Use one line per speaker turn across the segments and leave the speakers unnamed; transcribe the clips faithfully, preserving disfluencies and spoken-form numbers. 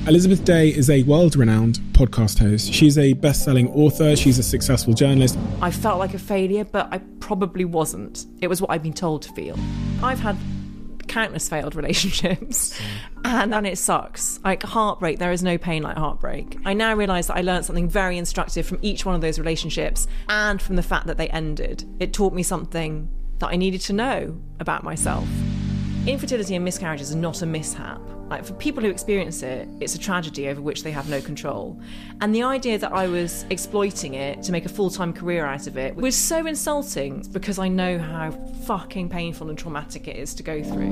Elizabeth Day is a world-renowned podcast host. She's a best-selling author. She's a successful journalist.
I felt like a failure, but I probably wasn't. It was what I'd been told to feel. I've had countless failed relationships, and, and it sucks. Like heartbreak, there is no pain like heartbreak. I now realise that I learned something very instructive from each one of those relationships and from the fact that they ended. It taught me something that I needed to know about myself. Infertility and miscarriages are not a mishap. Like, for people who experience it, it's a tragedy over which they have no control. And the idea that I was exploiting it to make a full-time career out of it was so insulting, because I know how fucking painful and traumatic it is to go through.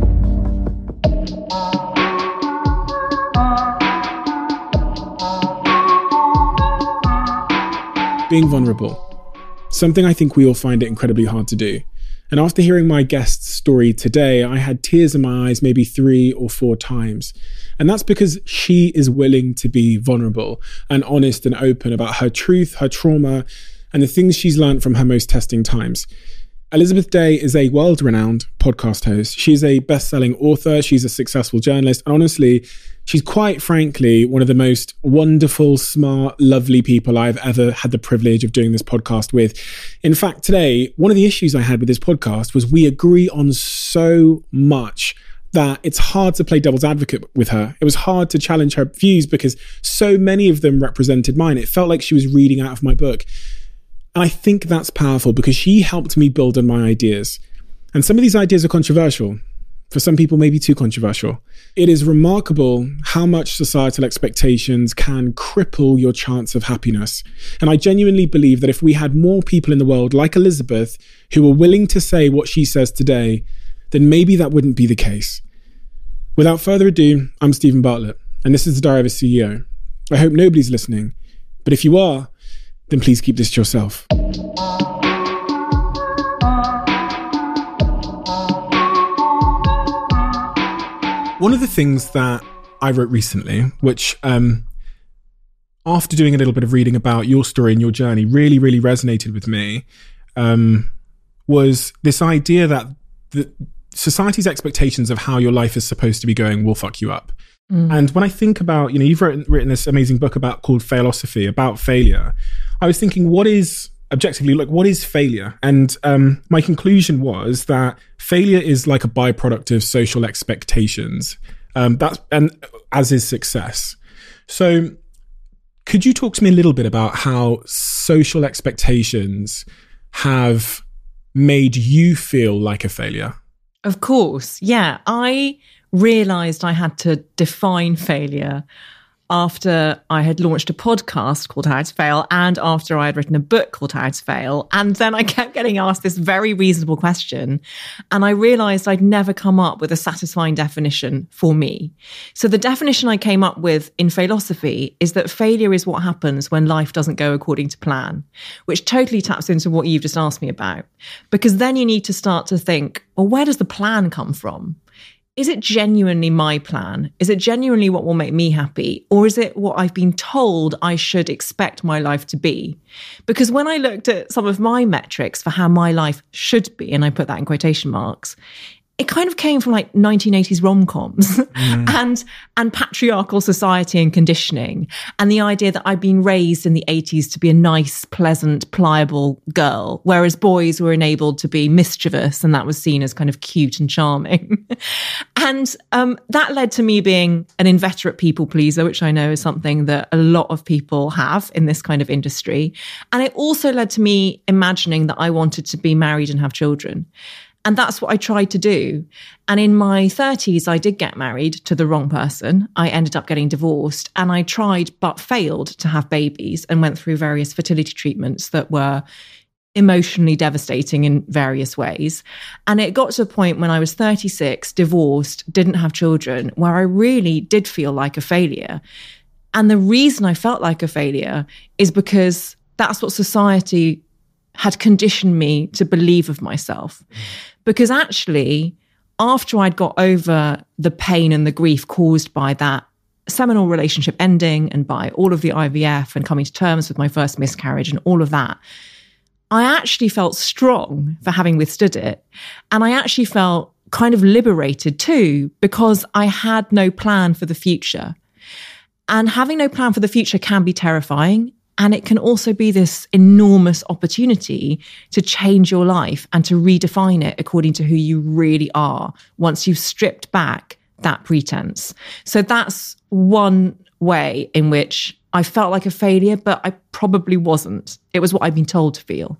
Being vulnerable. Something I think we all find it incredibly hard to do. And after hearing my guest's story today, I had tears in my eyes maybe three or four times. And that's because she is willing to be vulnerable and honest and open about her truth, her trauma, and the things she's learned from her most testing times. Elizabeth Day is a world-renowned podcast host. She's a best-selling author. She's a successful journalist. And honestly, she's quite frankly one of the most wonderful, smart, lovely people I've ever had the privilege of doing this podcast with. In fact, today, one of the issues I had with this podcast was we agree on so much that it's hard to play devil's advocate with her. It was hard to challenge her views because so many of them represented mine. It felt like she was reading out of my book. And I think that's powerful because she helped me build on my ideas. And some of these ideas are controversial. For some people, maybe too controversial. It is remarkable how much societal expectations can cripple your chance of happiness. And I genuinely believe that if we had more people in the world like Elizabeth who were willing to say what she says today, then maybe that wouldn't be the case. Without further ado, I'm Stephen Bartlett, and this is the Diary of a C E O. I hope nobody's listening, but if you are, then please keep this to yourself. One of the things that I wrote recently, which um, after doing a little bit of reading about your story and your journey, really, really resonated with me, um, was this idea that the society's expectations of how your life is supposed to be going will fuck you up. Mm. And when I think about, you know, you've written, written this amazing book about called Failosophy, about failure. I was thinking, what is, objectively, like, what is failure? And um, my conclusion was that failure is like a byproduct of social expectations. Um, that's, and as is success. So could you talk to me a little bit about how social expectations have made you feel like a failure?
Of course. Yeah. I realised I had to define failure after I had launched a podcast called How to Fail and after I had written a book called How to Fail. And then I kept getting asked this very reasonable question. And I realised I'd never come up with a satisfying definition for me. So the definition I came up with in Failosophy is that failure is what happens when life doesn't go according to plan, which totally taps into what you've just asked me about. Because then you need to start to think, well, where does the plan come from? Is it genuinely my plan? Is it genuinely what will make me happy? Or is it what I've been told I should expect my life to be? Because when I looked at some of my metrics for how my life should be, and I put that in quotation marks, it kind of came from like nineteen eighties rom-coms mm. and and patriarchal society and conditioning, and the idea that I'd been raised in the eighties to be a nice, pleasant, pliable girl, whereas boys were enabled to be mischievous, and that was seen as kind of cute and charming. And um, that led to me being an inveterate people pleaser, which I know is something that a lot of people have in this kind of industry. And it also led to me imagining that I wanted to be married and have children. And that's what I tried to do. And in my thirties, I did get married to the wrong person. I ended up getting divorced, and I tried but failed to have babies and went through various fertility treatments that were emotionally devastating in various ways. And it got to a point when I was thirty-six, divorced, didn't have children, where I really did feel like a failure. And the reason I felt like a failure is because that's what society had conditioned me to believe of myself. Because actually, after I'd got over the pain and the grief caused by that seminal relationship ending and by all of the I V F and coming to terms with my first miscarriage and all of that, I actually felt strong for having withstood it. And I actually felt kind of liberated too, because I had no plan for the future. And having no plan for the future can be terrifying. And it can also be this enormous opportunity to change your life and to redefine it according to who you really are once you've stripped back that pretense. So that's one way in which I felt like a failure, but I probably wasn't. It was what I'd been told to feel.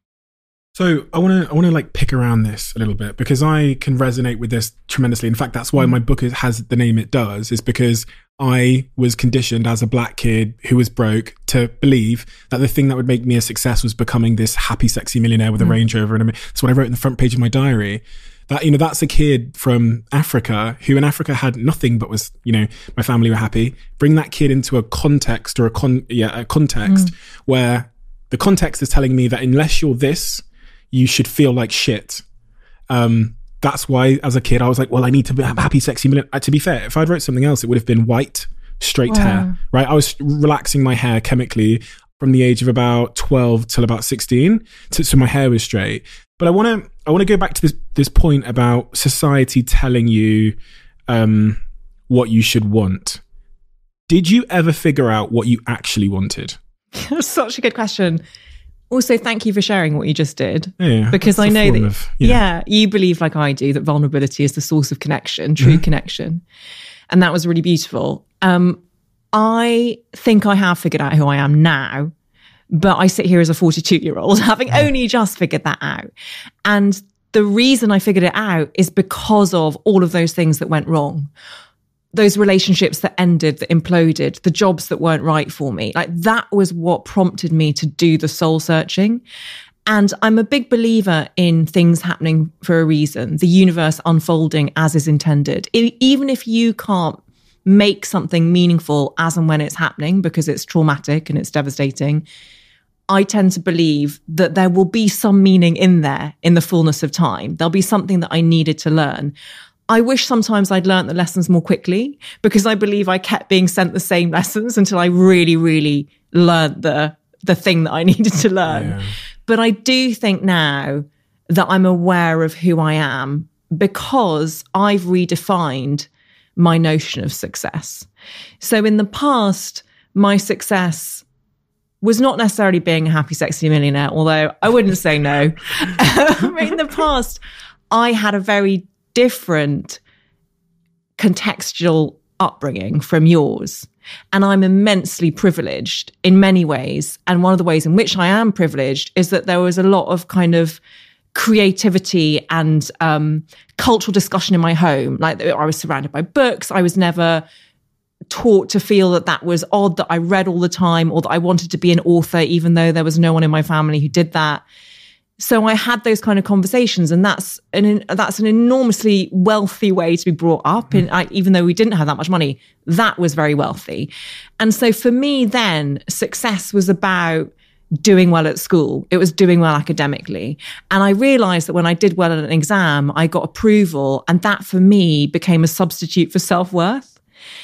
So I want to I want to like pick around this a little bit, because I can resonate with this tremendously. In fact, that's why my book has the name it does, is because I was conditioned as a black kid who was broke to believe that the thing that would make me a success was becoming this happy, sexy millionaire with a mm. Range Rover. And that's what I wrote in the front page of my diary. That, you know, that's a kid from Africa who in Africa had nothing but was, you know, my family were happy. Bring that kid into a context or a con, yeah, a context mm. where the context is telling me that unless you're this, you should feel like shit. Um, That's why, as a kid, I was like, well, I need to be happy, sexy million. Uh, to be fair, if I'd wrote something else, it would have been white, straight wow. hair, right? I was relaxing my hair chemically from the age of about twelve till about sixteen. So, so my hair was straight. But I want to, I want to go back to this, this point about society telling you um, what you should want. Did you ever figure out what you actually wanted?
That's such a good question. Also, thank you for sharing what you just did.
Yeah,
because I know that,
of, you know.
yeah, you believe like I do that vulnerability is the source of connection, true mm-hmm. connection. And that was really beautiful. Um, I think I have figured out who I am now, but I sit here as a forty-two-year-old having mm-hmm. only just figured that out. And the reason I figured it out is because of all of those things that went wrong. Those relationships that ended, that imploded, the jobs that weren't right for me. Like that was what prompted me to do the soul searching. And I'm a big believer in things happening for a reason, the universe unfolding as is intended. It, even if you can't make something meaningful as and when it's happening because it's traumatic and it's devastating, I tend to believe that there will be some meaning in there in the fullness of time. There'll be something that I needed to learn. I wish sometimes I'd learned the lessons more quickly, because I believe I kept being sent the same lessons until I really, really learned the the thing that I needed to learn. Yeah. But I do think now that I'm aware of who I am because I've redefined my notion of success. So in the past, my success was not necessarily being a happy, sexy millionaire, although I wouldn't say no. In the past, I had a very different contextual upbringing from yours. And I'm immensely privileged in many ways. And one of the ways in which I am privileged is that there was a lot of kind of creativity and um, cultural discussion in my home. Like I was surrounded by books. I was never taught to feel that that was odd, that I read all the time, or that I wanted to be an author, even though there was no one in my family who did that. So I had those kind of conversations, and that's an that's an enormously wealthy way to be brought up. And I, even though we didn't have that much money, that was very wealthy. And so for me, then success was about doing well at school. It was doing well academically. And I realized that when I did well at an exam, I got approval, and that for me became a substitute for self-worth.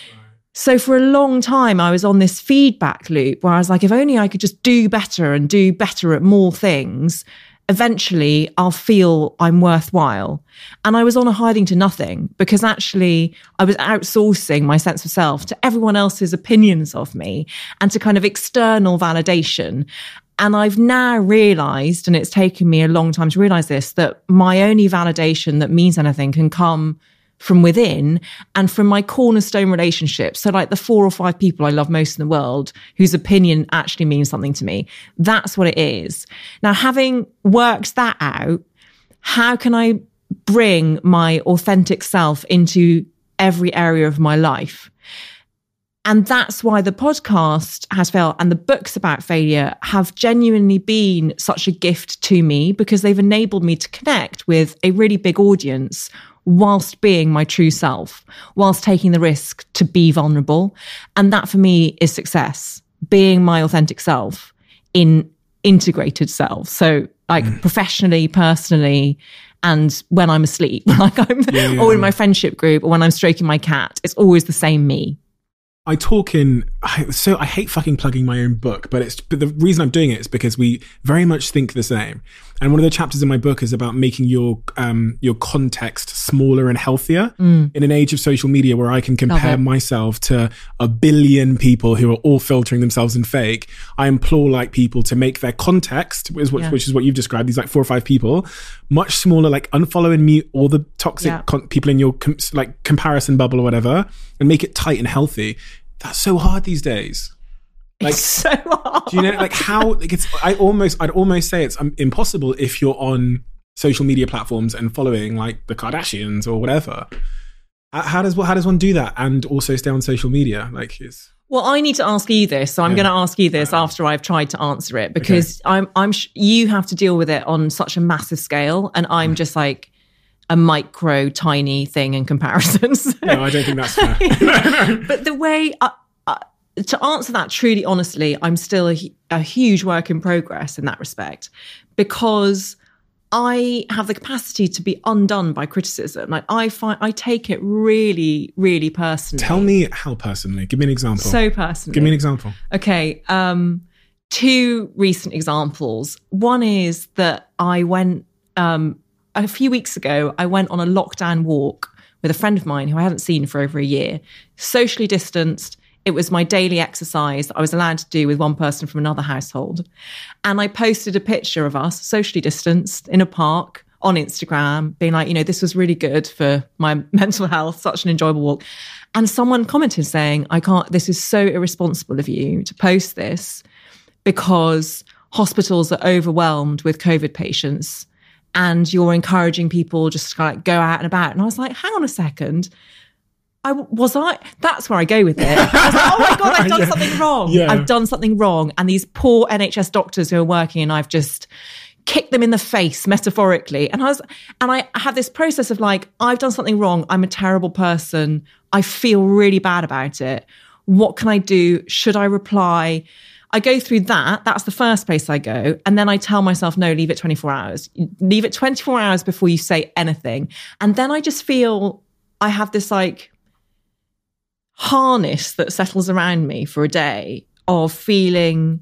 So for a long time, I was on this feedback loop where I was like, if only I could just do better and do better at more things, eventually I'll feel I'm worthwhile. And I was on a hiding to nothing, because actually I was outsourcing my sense of self to everyone else's opinions of me and to kind of external validation. And I've now realized, and it's taken me a long time to realize this, that my only validation that means anything can come from within and from my cornerstone relationships. So like the four or five people I love most in the world whose opinion actually means something to me. That's what it is. Now, having worked that out, how can I bring my authentic self into every area of my life? And that's why the podcast has failed, and the books about failure have genuinely been such a gift to me, because they've enabled me to connect with a really big audience whilst being my true self, whilst taking the risk to be vulnerable. And that for me is success, being my authentic self in integrated self. So like mm. professionally, personally, and when I'm asleep, like I'm,
yeah, yeah,
or in
yeah.
my friendship group, or when I'm stroking my cat, it's always the same me.
I talk in I, so I hate fucking plugging my own book, but it's but the reason I'm doing it is because we very much think the same. And one of the chapters in my book is about making your um, your context smaller and healthier mm. in an age of social media where I can compare myself to a billion people who are all filtering themselves in fake. I implore like people to make their context, which, yeah. which is what you've described, these like four or five people, much smaller, like unfollow and mute all the toxic yeah. con- people in your com- like comparison bubble or whatever, and make it tight and healthy. That's so hard these days. Like,
it's so hard.
Do you know, like how, like it's, I almost, I'd almost say it's um, impossible if you're on social media platforms and following like the Kardashians or whatever. How does, how does one do that and also stay on social media? Like it's...
Well, I need to ask you this. So I'm yeah. going to ask you this after I've tried to answer it, because okay. I'm, I'm, sh- you have to deal with it on such a massive scale. And I'm mm. just like a micro tiny thing in comparison. So.
No, I don't think that's fair.
But the way, I, I, to answer that truly honestly, I'm still a, a huge work in progress in that respect, because I have the capacity to be undone by criticism. Like I find, I take it really, really personally.
Tell me how personally. Give me an example.
So personally.
Give me an example.
Okay. Um, two recent examples. One is that I went, um, a few weeks ago, I went on a lockdown walk with a friend of mine who I hadn't seen for over a year, socially distanced. It was my daily exercise that I was allowed to do with one person from another household. And I posted a picture of us socially distanced in a park on Instagram, being like, you know, this was really good for my mental health, such an enjoyable walk. And someone commented saying, I can't, this is so irresponsible of you to post this because hospitals are overwhelmed with COVID patients and you're encouraging people just to kind of like go out and about. And I was like, hang on a second. I was I, that's where I go with it. I was like, oh my God, I've done yeah. something wrong. Yeah. I've done something wrong. And these poor N H S doctors who are working, and I've just kicked them in the face metaphorically. And I was, and I had this process of like, I've done something wrong. I'm a terrible person. I feel really bad about it. What can I do? Should I reply? I go through that. That's the first place I go. And then I tell myself, no, leave it twenty-four hours. Leave it twenty-four hours before you say anything. And then I just feel I have this like, harness that settles around me for a day of feeling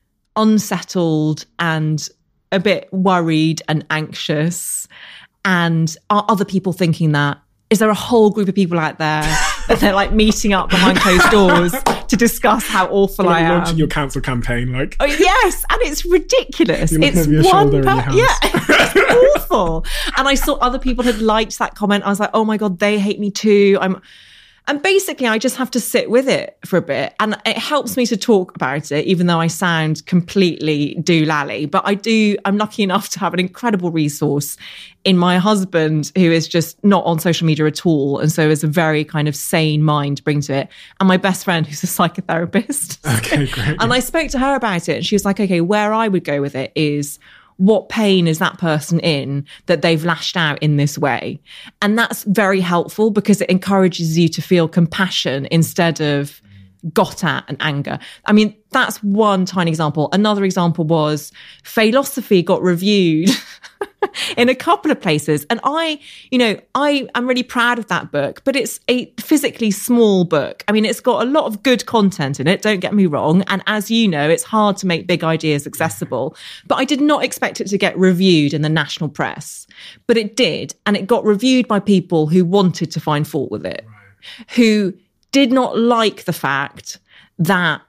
unsettled and a bit worried and anxious. And are other people thinking that? Is there a whole group of people out there that they're like meeting up behind closed doors to discuss how awful
like
I am?
Launching your council campaign, like.
Oh yes, and it's ridiculous.
You're
it's
over your
one
shoulder
per-
in your house.
Yeah, it's awful. And I saw other people had liked that comment. I was like, oh my God, they hate me too. I'm. And basically, I just have to sit with it for a bit. And it helps me to talk about it, even though I sound completely doolally. But I do, I'm lucky enough to have an incredible resource in my husband, who is just not on social media at all. And so is a very kind of sane mind to bring to it. And my best friend, who's a psychotherapist.
Okay, great.
And I spoke to her about it. And she was like, okay, where I would go with it is, what pain is that person in that they've lashed out in this way? And that's very helpful because it encourages you to feel compassion instead of got at and anger. I mean, that's one tiny example. Another example was Philosophy got reviewed in a couple of places. And I, you know, I am really proud of that book, but it's a physically small book. I mean, it's got a lot of good content in it, don't get me wrong. And as you know, it's hard to make big ideas accessible. But I did not expect it to get reviewed in the national press. But it did. And it got reviewed by people who wanted to find fault with it, right. Who did not like the fact that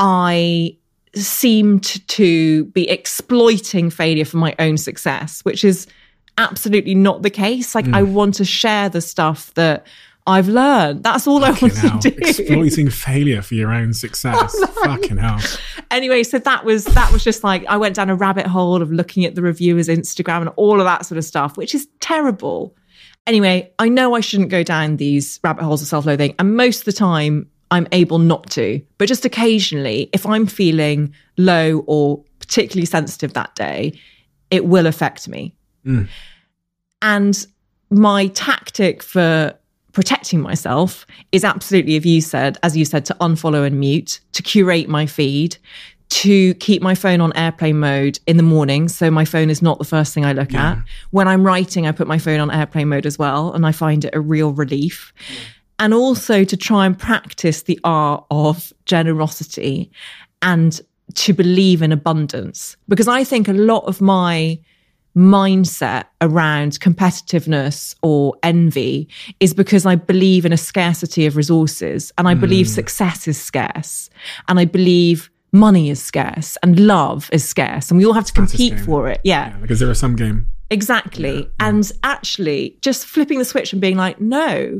I seemed to be exploiting failure for my own success, which is absolutely not the case. Like, mm. I want to share the stuff that I've learned. That's all Fucking I want
hell.
to do.
Exploiting failure for your own success. Oh, no. Fucking hell.
Anyway, so that was that was just like, I went down a rabbit hole of looking at the reviewers' Instagram and all of that sort of stuff, which is terrible. Anyway, I know I shouldn't go down these rabbit holes of self-loathing. And most of the time, I'm able not to. But just occasionally, if I'm feeling low or particularly sensitive that day, it will affect me. Mm. And my tactic for protecting myself is absolutely, as you said, as you said, to unfollow and mute, to curate my feed, to keep my phone on airplane mode in the morning. So my phone is not the first thing I look yeah. at. When I'm writing, I put my phone on airplane mode as well. And I find it a real relief. Yeah. and also to try and practice the art of generosity and to believe in abundance. Because I think a lot of my mindset around competitiveness or envy is because I believe in a scarcity of resources, and I mm. believe success is scarce, and I believe money is scarce and love is scarce, and we all have to compete for it. Yeah.
yeah. Like a zero-sum game.
Exactly.
Yeah.
And actually just flipping the switch and being like, no,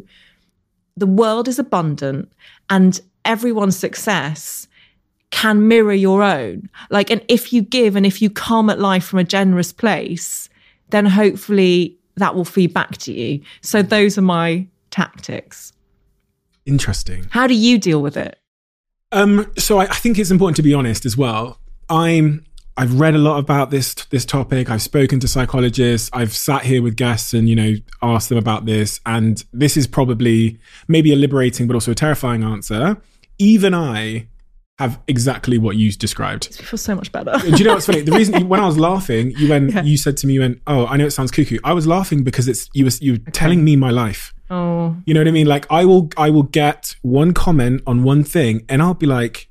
the world is abundant and everyone's success can mirror your own. Like, and if you give and if you come at life from a generous place, then hopefully that will feed back to you. So those are my tactics.
Interesting.
How do you deal with it?
Um, so I, I think it's important to be honest as well. I'm, I've read a lot about this, this topic. I've spoken to psychologists. I've sat here with guests and, you know, asked them about this. And this is probably maybe a liberating, but also a terrifying answer. Even I have exactly what you described.
It feels so much better.
Do you know what's funny? The reason, when I was laughing, you went,
yeah.
you said to me, you went, oh, I know it sounds cuckoo. I was laughing because it's, you were, you were okay. telling me my life.
Oh,
you know what I mean? Like I will, I will get one comment on one thing and I'll be like,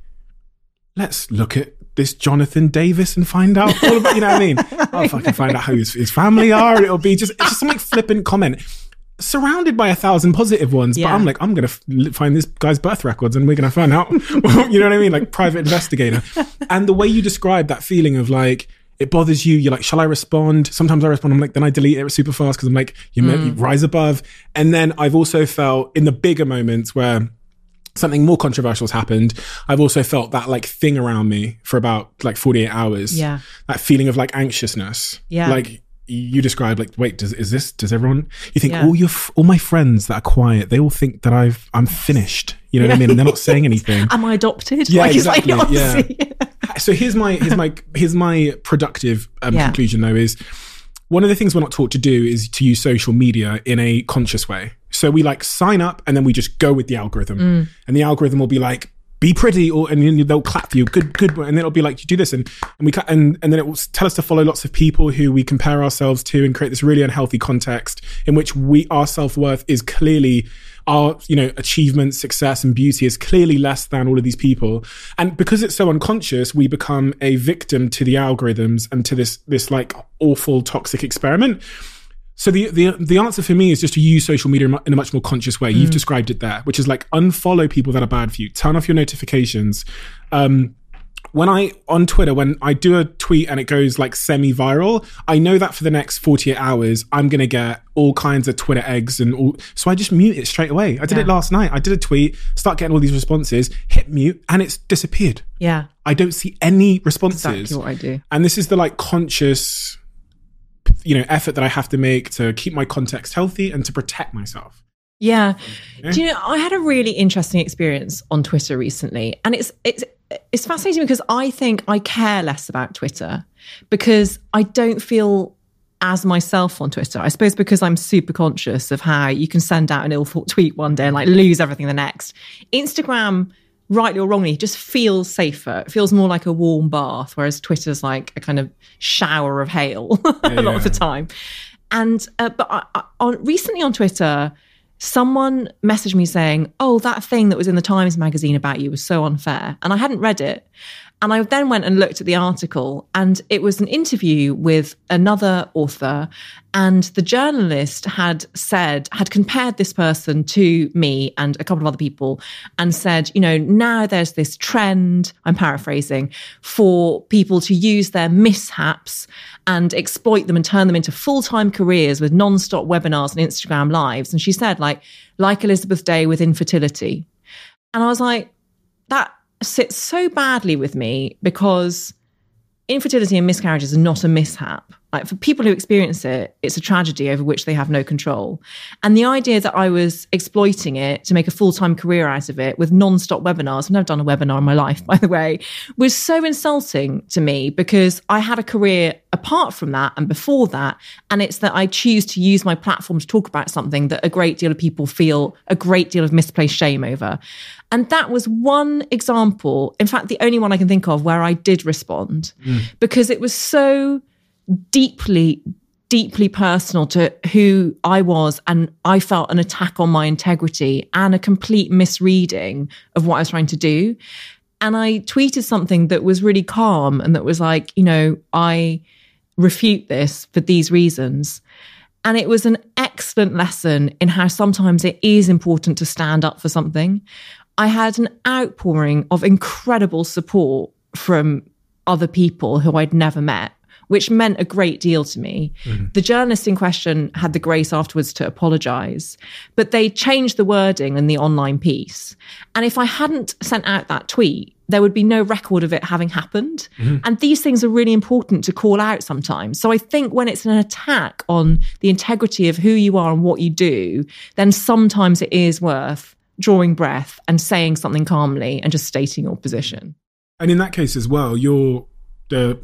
let's look at this Jonathan Davis and find out all about, you know what I mean? I'll fucking find out who his, his family are. And it'll be just, it's just something flippant comment surrounded by a thousand positive ones. Yeah. But I'm like, I'm going to f- find this guy's birth records and we're going to find out, you know what I mean? Like private investigator. And the way you describe that feeling of like, it bothers you. You're like, shall I respond? Sometimes I respond. I'm like, then I delete it super fast because I'm like, you, mm. you rise above. And then I've also felt in the bigger moments where something more controversial has happened, I've also felt that like thing around me for about like forty-eight hours.
Yeah.
That feeling of like anxiousness.
Yeah.
Like you described, like, wait, does is this, does everyone, you think
yeah.
all your, all my friends that are quiet, they all think that I've, I'm finished. You know yeah. what I mean? And they're not saying anything.
Am I adopted?
Yeah,
like,
exactly.
Like,
yeah. So here's my, here's my, here's my productive um,
yeah.
conclusion though is, one of the things we're not taught to do is to use social media in a conscious way. So we like sign up and then we just go with the algorithm mm. and the algorithm will be like, be pretty, or and they'll clap for you, good, good, and then it'll be like, you do this, and and we and and then it will tell us to follow lots of people who we compare ourselves to, and create this really unhealthy context in which we our self-worth is clearly our, you know, achievement, success, and beauty is clearly less than all of these people, and because it's so unconscious, we become a victim to the algorithms and to this this like awful toxic experiment. So the, the the answer for me is just to use social media in a much more conscious way. Mm. You've described it there, which is like unfollow people that are bad for you. Turn off your notifications. Um, when I, on Twitter, when I do a tweet and it goes like semi-viral, I know that for the next forty-eight hours, I'm going to get all kinds of Twitter eggs and all. So I just mute it straight away. I did yeah. it last night. I did a tweet, start getting all these responses, hit mute, and it's disappeared.
Yeah.
I don't see any responses.
Exactly what I do.
And this is the like conscious, you know, effort that I have to make to keep my context healthy and to protect myself.
Yeah.
yeah.
Do you know, I had a really interesting experience on Twitter recently, and it's it's it's fascinating because I think I care less about Twitter because I don't feel as myself on Twitter. I suppose because I'm super conscious of how you can send out an ill-thought tweet one day and like lose everything the next. Instagram, rightly or wrongly, just feels safer. It feels more like a warm bath, whereas Twitter's like a kind of shower of hail a
yeah,
lot
yeah.
of the time. And uh, but I, I, on, recently on Twitter, someone messaged me saying, oh, that thing that was in the Times magazine about you was so unfair. And I hadn't read it. And I then went and looked at the article, and it was an interview with another author. And the journalist had said, had compared this person to me and a couple of other people and said, you know, now there's this trend, I'm paraphrasing, for people to use their mishaps and exploit them and turn them into full-time careers with non-stop webinars and Instagram lives. And she said, like, like Elizabeth Day with infertility. And I was like, that sits so badly with me because infertility and miscarriages are not a mishap. Like for people who experience it, it's a tragedy over which they have no control. And the idea that I was exploiting it to make a full-time career out of it with non-stop webinars, I've never done a webinar in my life, by the way, was so insulting to me because I had a career apart from that and before that. And it's that I choose to use my platform to talk about something that a great deal of people feel a great deal of misplaced shame over. And that was one example, in fact, the only one I can think of where I did respond mm. because it was so deeply, deeply personal to who I was, and I felt an attack on my integrity and a complete misreading of what I was trying to do. And I tweeted something that was really calm and that was like, you know, I refute this for these reasons. And it was an excellent lesson in how sometimes it is important to stand up for something. I had an outpouring of incredible support from other people who I'd never met, which meant a great deal to me. Mm-hmm. The journalist in question had the grace afterwards to apologise, but they changed the wording in the online piece. And if I hadn't sent out that tweet, there would be no record of it having happened. Mm-hmm. And these things are really important to call out sometimes. So I think when it's an attack on the integrity of who you are and what you do, then sometimes it is worth drawing breath and saying something calmly and just stating your position.
And in that case as well, you're the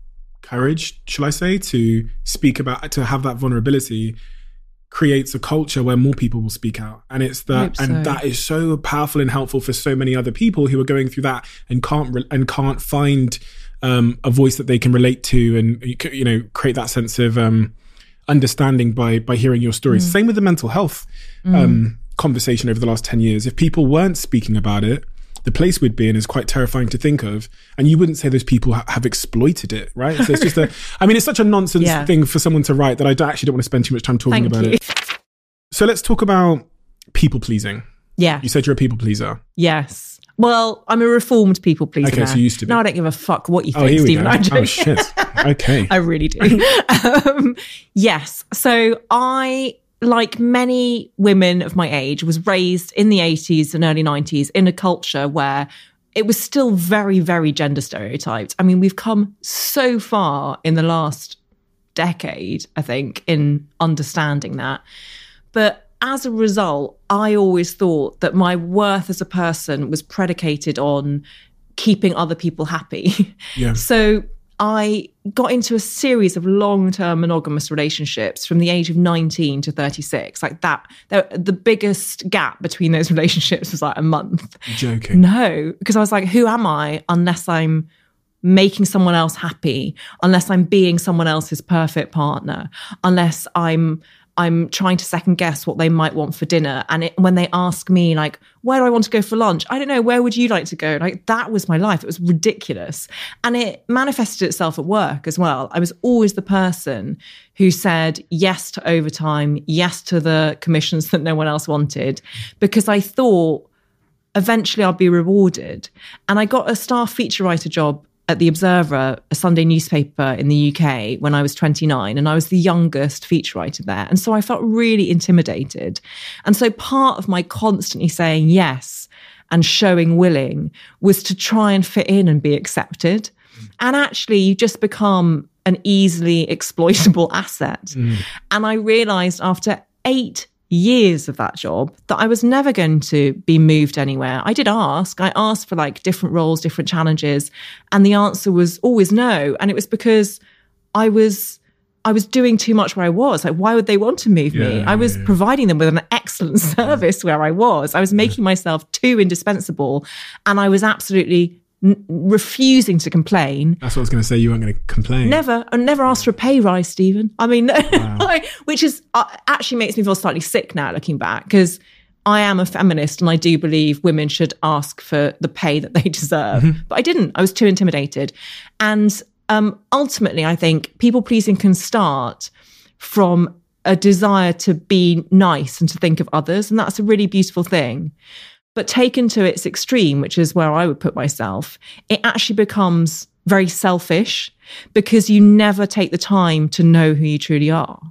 courage, shall I say, to speak about, to have that vulnerability creates a culture where more people will speak out. And it's that, so. and that is so powerful and helpful for so many other people who are going through that and can't, re- and can't find um, a voice that they can relate to and, you know, create that sense of um, understanding by, by hearing your stories. Mm. Same with the mental health um, mm. conversation over the last ten years. If people weren't speaking about it, the place we'd be in is quite terrifying to think of. And you wouldn't say those people ha- have exploited it, right? So it's just a, I mean, it's such a nonsense yeah. thing for someone to write that I don't, actually don't want to spend too much time talking
Thank
about
you.
it. So let's talk about people pleasing.
Yeah.
You said you're a people pleaser.
Yes. Well, I'm a reformed people pleaser.
Okay,
now.
so you used to be.
No, I don't give a fuck what you
oh,
think,
here we
Stephen.
go.
I'm joking.
Oh, shit. Okay.
I really do. um, yes. So I, like many women of my age, was raised in the eighties and early nineties in a culture where it was still very, very gender stereotyped. I mean, we've come so far in the last decade, I think, in understanding that. But as a result, I always thought that my worth as a person was predicated on keeping other people happy.
Yeah.
So I got into a series of long-term monogamous relationships from the age of nineteen to thirty-six. Like that, the biggest gap between those relationships was like a month.
You're joking.
No, because I was like, who am I unless I'm making someone else happy, unless I'm being someone else's perfect partner, unless I'm I'm trying to second guess what they might want for dinner. And it, when they ask me, like, where do I want to go for lunch? I don't know. Where would you like to go? Like, that was my life. It was ridiculous. And it manifested itself at work as well. I was always the person who said yes to overtime, yes to the commissions that no one else wanted, because I thought eventually I'd be rewarded. And I got a staff feature writer job at The Observer, a Sunday newspaper in the U K, when I was twenty-nine, and I was the youngest feature writer there. And so I felt really intimidated. And so part of my constantly saying yes and showing willing was to try and fit in and be accepted. Mm. And actually, you just become an easily exploitable asset. Mm. And I realized after eight years of that job that I was never going to be moved anywhere. I did ask. I asked for like different roles, different challenges, and the answer was always no. And it was because I was I was doing too much where I was. Like, why would they want to move yeah, me? I was yeah. providing them with an excellent service where I was. I was making yeah. myself too indispensable, and I was absolutely N- refusing to complain.
That's what I was going to say. You weren't going to complain.
Never. I never asked for a pay rise, Stephen. I mean, wow. which is uh, actually makes me feel slightly sick now looking back, because I am a feminist and I do believe women should ask for the pay that they deserve. Mm-hmm. But I didn't. I was too intimidated. And um, ultimately, I think people pleasing can start from a desire to be nice and to think of others. And that's a really beautiful thing. But taken to its extreme, which is where I would put myself, it actually becomes very selfish because you never take the time to know who you truly are.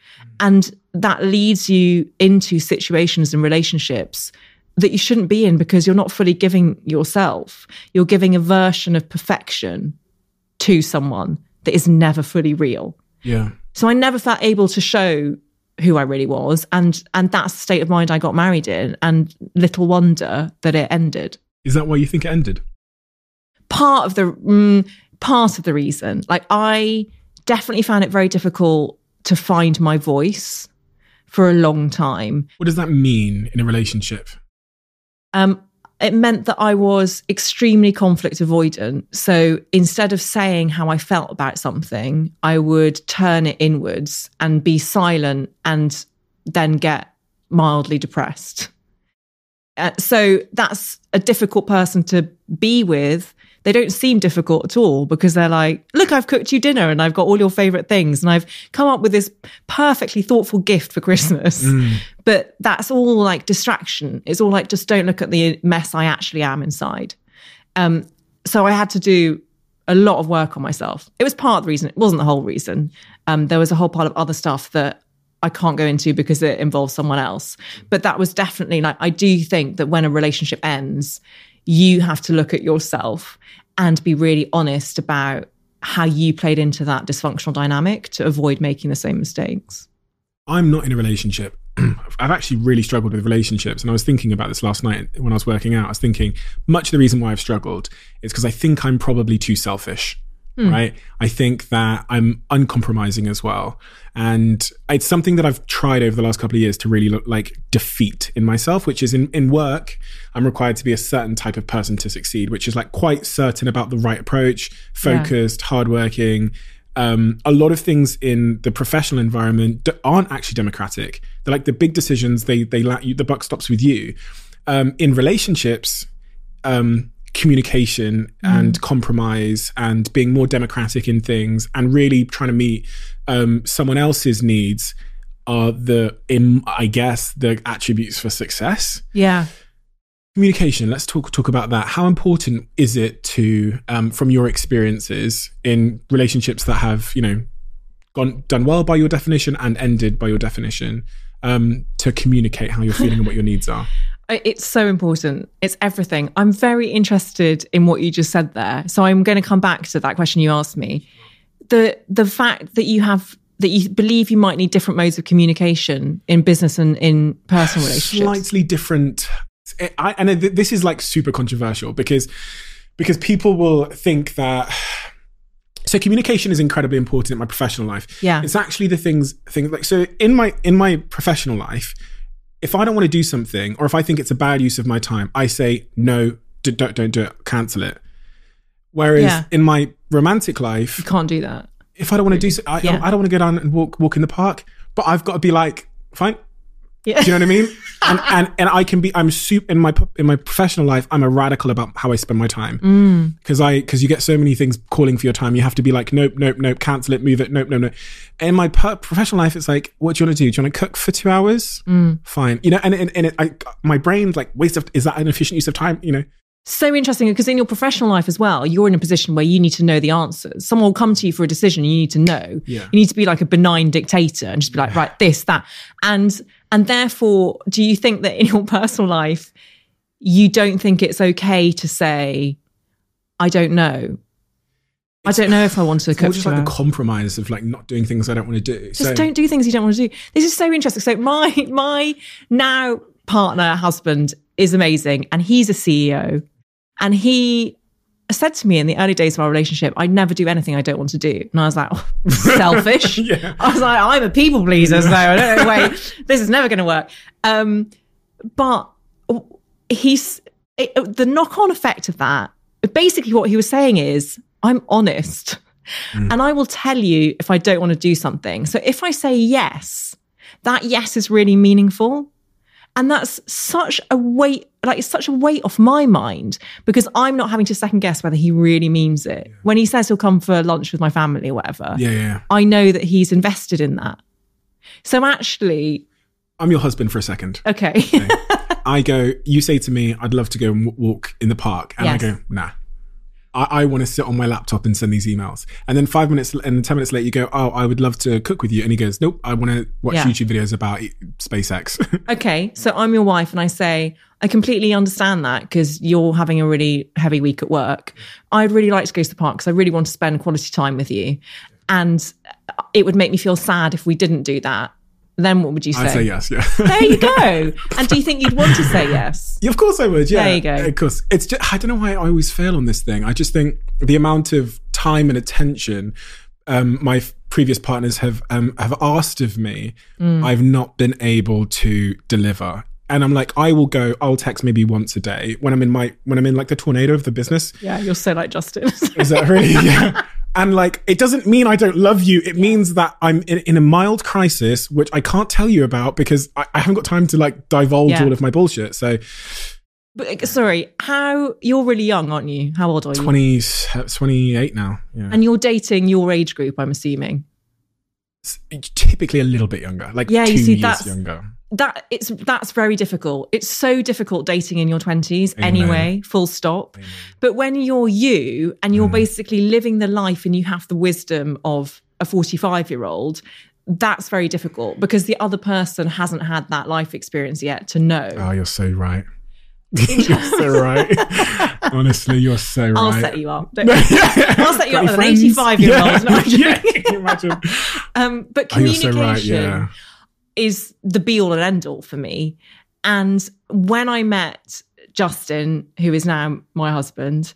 And that leads you into situations and relationships that you shouldn't be in because you're not fully giving yourself. You're giving a version of perfection to someone that is never fully real.
Yeah.
So I never felt able to show who I really was. And and that's the state of mind I got married in. And little wonder that it ended.
Is that why you think it ended?
Part of the mm, part of the reason. Like, I definitely found it very difficult to find my voice for a long time.
What does that mean in a relationship?
Um, it meant that I was extremely conflict avoidant. So instead of saying how I felt about something, I would turn it inwards and be silent and then get mildly depressed. Uh, so that's a difficult person to be with. They don't seem difficult at all because they're like, look, I've cooked you dinner and I've got all your favorite things and I've come up with this perfectly thoughtful gift for Christmas. Mm. But that's all like distraction. It's all like, just don't look at the mess I actually am inside. Um, so I had to do a lot of work on myself. It was part of the reason. It wasn't the whole reason. Um, there was a whole pile of other stuff that I can't go into because it involves someone else. But that was definitely like, I do think that when a relationship ends, you have to look at yourself and be really honest about how you played into that dysfunctional dynamic to avoid making the same mistakes.
I'm not in a relationship. I've actually really struggled with relationships. And I was thinking about this last night when I was working out. I was thinking much of the reason why I've struggled is because I think I'm probably too selfish. Mm. Right. I think that I'm uncompromising as well. And it's something that I've tried over the last couple of years to really look like defeat in myself, which is in, in work, I'm required to be a certain type of person to succeed, which is like quite certain about the right approach, focused, yeah. hardworking. Um, a lot of things in the professional environment aren't actually democratic. They're like the big decisions, they, they let you, the buck stops with you. Um, in relationships, um, communication and mm. compromise and being more democratic in things and really trying to meet um, someone else's needs are the, in, I guess, the attributes for success.
Yeah.
Communication. Let's talk talk about that. How important is it to, um, from your experiences in relationships that have, you know, gone done well by your definition and ended by your definition, um, to communicate how you're feeling and what your needs are?
It's so important. It's everything. I'm very interested in what you just said there. So I'm going to come back to that question you asked me. The the fact that you have, that you believe you might need different modes of communication in business and in personal relationships.
Slightly different. I, and this is like super controversial because, because people will think that, so communication is incredibly important in my professional life.
Yeah.
It's actually the things, things like, so in my, in my professional life, if I don't want to do something, or if I think it's a bad use of my time, I say, no, don't, don't do it, cancel it. Whereas yeah. in my romantic life,
you can't do that.
If I don't want to do so, I, yeah. I don't want to go down and walk, walk in the park, but I've got to be like, fine. Yeah. Do you know what I mean? And, and, and I can be, I'm super in my, in my professional life, I'm a radical about how I spend my time. Mm. Cause I, cause you get so many things calling for your time. You have to be like, nope, nope, nope, cancel it, move it. Nope, nope, nope. In my per- professional life, it's like, what do you want to do? Do you want to cook for two hours? Mm. Fine. You know, and, and, and it, I, my brain's like, waste of, is that an efficient use of time? You know?
So interesting, because in your professional life as well, you're in a position where you need to know the answers. Someone will come to you for a decision you need to know.
Yeah.
You need to be like a benign dictator and just be like, yeah. right, this, that. And and therefore, do you think that in your personal life, you don't think it's okay to say, I don't know? It's, I don't know if I want to
it's
cook.
It's just like the compromise of like not doing things I don't want to do.
Just so, don't do things you don't want to do. This is so interesting. So my my now partner, husband, is amazing. And he's a C E O. And he said to me in the early days of our relationship, I'd never do anything I don't want to do. And I was like, oh, selfish.
yeah.
I was like, I'm a people pleaser, so I don't know, wait, this is never going to work. Um, but he's, it, the knock-on effect of that, basically what he was saying is, I'm honest. Mm. And I will tell you if I don't want to do something. So if I say yes, that yes is really meaningful. And that's such a weight, like it's such a weight off my mind because I'm not having to second guess whether he really means it. Yeah. When he says he'll come for lunch with my family or whatever,
yeah, yeah.
I know that he's invested in that. So actually...
I'm your husband for a second.
Okay.
okay. I go, you say to me, I'd love to go and walk in the park. And yes. I go, nah. I, I want to sit on my laptop and send these emails. And then five minutes and ten minutes later, you go, oh, I would love to cook with you. And he goes, nope, I want to watch yeah. YouTube videos about SpaceX.
Okay. So I'm your wife and I say, I completely understand that because you're having a really heavy week at work. I'd really like to go to the park because I really want to spend quality time with you. And it would make me feel sad if we didn't do that. Then what would you say?
I'd say yes, yeah.
There you go. And do you think you'd want to say yes?
Yeah, of course I would, yeah.
There you go.
Of course. It's just, I don't know why I always fail on this thing. I just think the amount of time and attention um, my f- previous partners have um, have asked of me, mm. I've not been able to deliver And I'm like, I will go, I'll text maybe once a day when I'm in my, when I'm in like the tornado of the business.
Yeah, you're so like Justin.
Is that really? Yeah. And like, it doesn't mean I don't love you. It means that I'm in, in a mild crisis, which I can't tell you about because I, I haven't got time to like divulge
Yeah.
all of my bullshit. So
But sorry, how, you're really young, aren't you? How old are you?
twenty, twenty-eight now. Yeah.
And you're dating your age group, I'm assuming.
It's typically a little bit younger, like
Yeah,
two
you see,
years
that's-
younger.
That it's that's very difficult. It's so difficult dating in your twenties
Amen.
anyway, full stop.
Amen.
But when you're you and you're
Mm.
basically living the life and you have the wisdom of a forty-five year old, that's very difficult because the other person hasn't had that life experience yet to know.
Oh, you're so right. You're so right. Honestly, you're so right.
I'll set you up. Don't- I'll set you
Got
up
any
with an
friends?
eighty-five year old. No, I'm
yeah,
joking.
can you imagine?
Um, but
Oh, you're so
communication
right, yeah.
is the be all and end all for me. And when I met Justin, who is now my husband,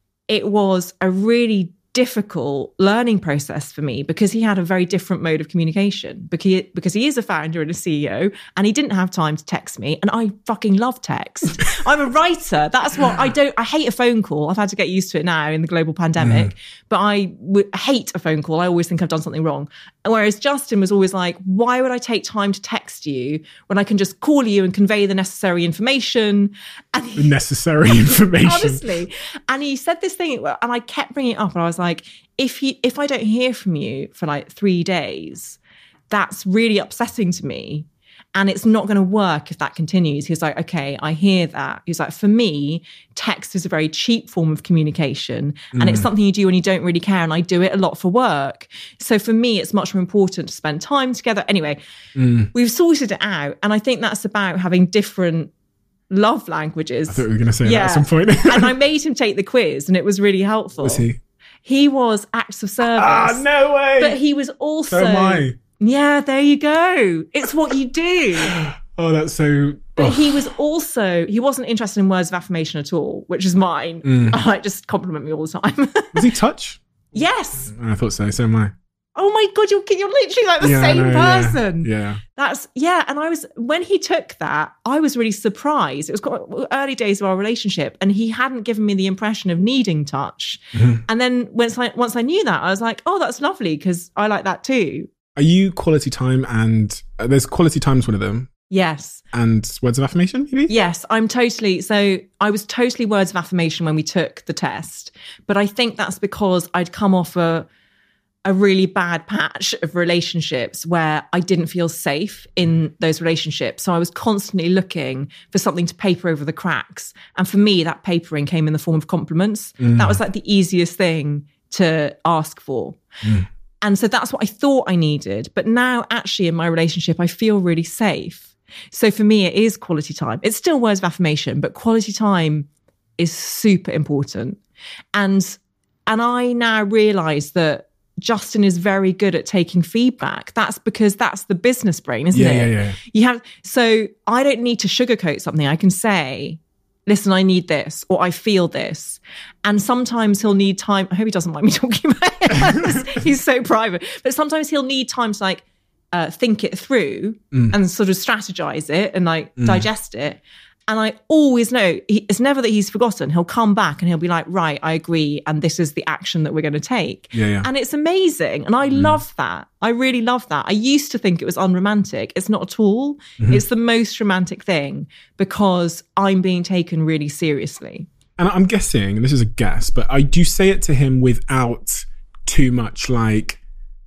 it was a really difficult learning process for me because he had a very different mode of communication because he, because he is a founder and a C E O and he didn't have time to text me and I fucking love text. I'm a writer. That's what I don't, I hate a phone call. I've had to get used to it now in the global pandemic, mm. but I w- hate a phone call. I always think I've done something wrong. Whereas Justin was always like, why would I take time to text you when I can just call you and convey the necessary information? And he,
necessary information.
Honestly. And he said this thing and I kept bringing it up and I was like, if you, if I don't hear from you for like three days, that's really upsetting to me. And it's not going to work if that continues. He was like, okay, I hear that. He was like, for me, text is a very cheap form of communication. And mm. it's something you do when you don't really care. And I do it a lot for work. So for me, it's much more important to spend time together. Anyway, mm. we've sorted it out. And I think that's about having different love languages.
I thought we were going to say
yeah.
that at some point.
And I made him take the quiz and it was really helpful.
Was he?
He was acts of service.
Ah, no way.
But he was also...
So am I.
Yeah, there you go. It's what you do.
Oh, that's so...
But
oh.
he was also... He wasn't interested in words of affirmation at all, which is mine. Mm. I like just compliment me all the time.
Was he touch?
Yes.
I thought so. So am I.
Oh my God, you're, you're literally like the
yeah,
same
no,
person.
Yeah. yeah.
That's, yeah. And I was, when he took that, I was really surprised. It was quite early days of our relationship and he hadn't given me the impression of needing touch. Mm-hmm. And then once I, once I knew that, I was like, oh, that's lovely because I like that too.
Are you quality time and uh, there's quality time's one of them?
Yes.
And words of affirmation, maybe?
Yes, I'm totally. So I was totally words of affirmation when we took the test. But I think that's because I'd come off a, a really bad patch of relationships where I didn't feel safe in those relationships. So I was constantly looking for something to paper over the cracks. And for me, that papering came in the form of compliments. Mm. That was like the easiest thing to ask for. Mm. And so that's what I thought I needed. But now actually in my relationship, I feel really safe. So for me, it is quality time. It's still words of affirmation, but quality time is super important. And, and I now realize that Justin is very good at taking feedback. That's because that's the business brain, isn't
yeah,
it?
Yeah, yeah.
You have, so I don't need to sugarcoat something. I can say, listen, I need this, or I feel this. And sometimes he'll need time. I hope he doesn't mind me talking about it. He's so private. But sometimes he'll need time to like uh, think it through mm. and sort of strategize it and like mm. digest it. And I always know, he, it's never that he's forgotten. He'll come back and he'll be like, right, I agree. And this is the action that we're going to take.
Yeah, yeah.
And it's amazing. And I mm. love that. I really love that. I used to think it was unromantic. It's not at all. Mm-hmm. It's the most romantic thing because I'm being taken really seriously.
And I'm guessing, and this is a guess, but I do say it to him without too much like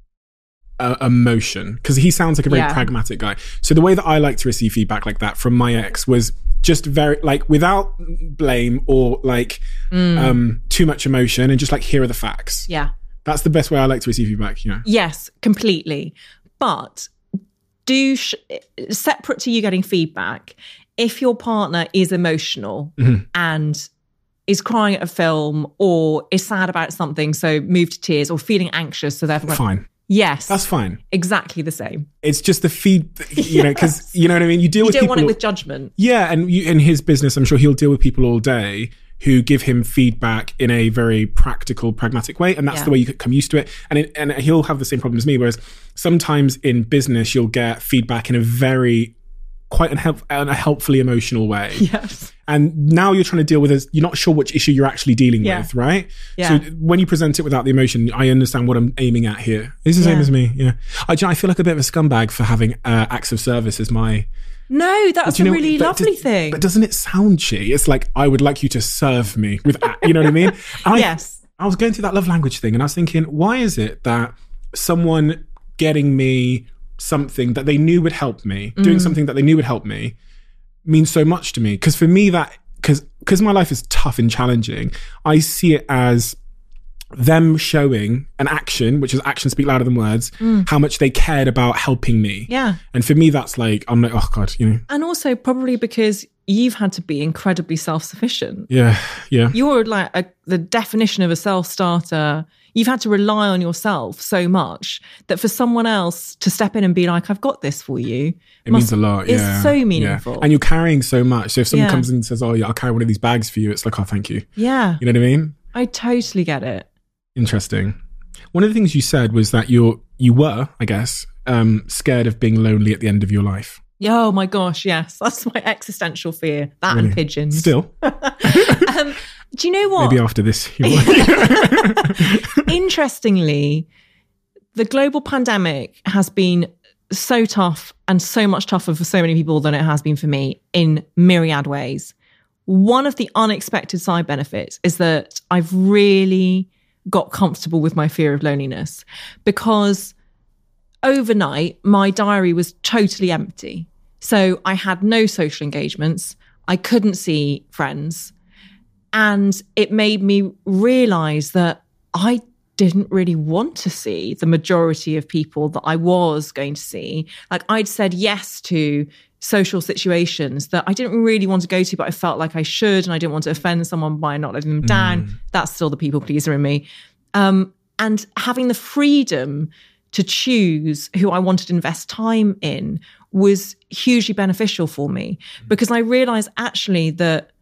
uh, emotion because he sounds like a very yeah. pragmatic guy. So the way that I like to receive feedback like that from my ex was just very like without blame or like mm. um, too much emotion and just like, here are the facts.
Yeah.
That's the best way I like to receive feedback, you know?
Yes, completely. But do sh- separate to you getting feedback, if your partner is emotional mm-hmm. and is crying at a film or is sad about something, so moved to tears or feeling anxious, so therefore...
Fine.
Yes.
That's fine.
Exactly the same.
It's just the feed, you know, because, yes. you know what I mean? You deal
you
with
don't
people...
want it with judgment.
Yeah, and you, in his business, I'm sure he'll deal with people all day who give him feedback in a very practical, pragmatic way. And that's yeah. the way you come used to it. And it, and he'll have the same problem as me, whereas sometimes in business, you'll get feedback in a very quite unhelp- in a helpfully emotional way.
Yes.
And now you're trying to deal with this, you're not sure which issue you're actually dealing
Yeah.
with, right?
Yeah.
So when you present it without the emotion, I understand what I'm aiming at here. It's the same
Yeah.
as me, yeah. I, I feel like a bit of a scumbag for having uh, acts of service as my...
No, that's
Do
a
you know-
really
but
lovely
does-
thing.
But doesn't it sound cheeky? It's like, I would like you to serve me with, a- you know what I mean? And I,
Yes.
I was going through that love language thing and I was thinking, why is it that someone getting me something that they knew would help me, doing
Mm.
something that they knew would help me, means so much to me? Because for me, that, because because my life is tough and challenging, I see it as them showing an action, which is actions speak louder than words, how much they cared about helping me.
Yeah.
And for me, that's like, I'm like, oh God, you know.
And also probably because you've had to be incredibly self-sufficient.
Yeah, yeah.
You're like a, the definition of a self-starter. You've had to rely on yourself so much that for someone else to step in and be like, I've got this for you.
It means a lot,
It's
yeah.
so
yeah.
meaningful.
And you're carrying so much. So if someone
Yeah.
comes in and says, oh yeah, I'll carry one of these bags for you, it's like, oh, thank you.
Yeah.
You know what I mean?
I totally get it.
Interesting. One of the things you said was that you're, you were, I guess, um, scared of being lonely at the end of your life.
Oh my gosh, yes. That's my existential fear. That
Really?
and pigeons.
Still,
um, do you know what?
maybe after this. You
Interestingly, the global pandemic has been so tough and so much tougher for so many people than it has been for me in myriad ways. One of the unexpected side benefits is that I've really got comfortable with my fear of loneliness, because overnight my diary was totally empty. So I had no social engagements. I couldn't see friends. And it made me realize that I didn't really want to see the majority of people that I was going to see. Like, I'd said yes to social situations that I didn't really want to go to, but I felt like I should, and I didn't want to offend someone by not letting them down.
Mm.
That's still the people pleaser in me. Um, and having the freedom to choose who I wanted to invest time in was hugely beneficial for me, because I realized actually that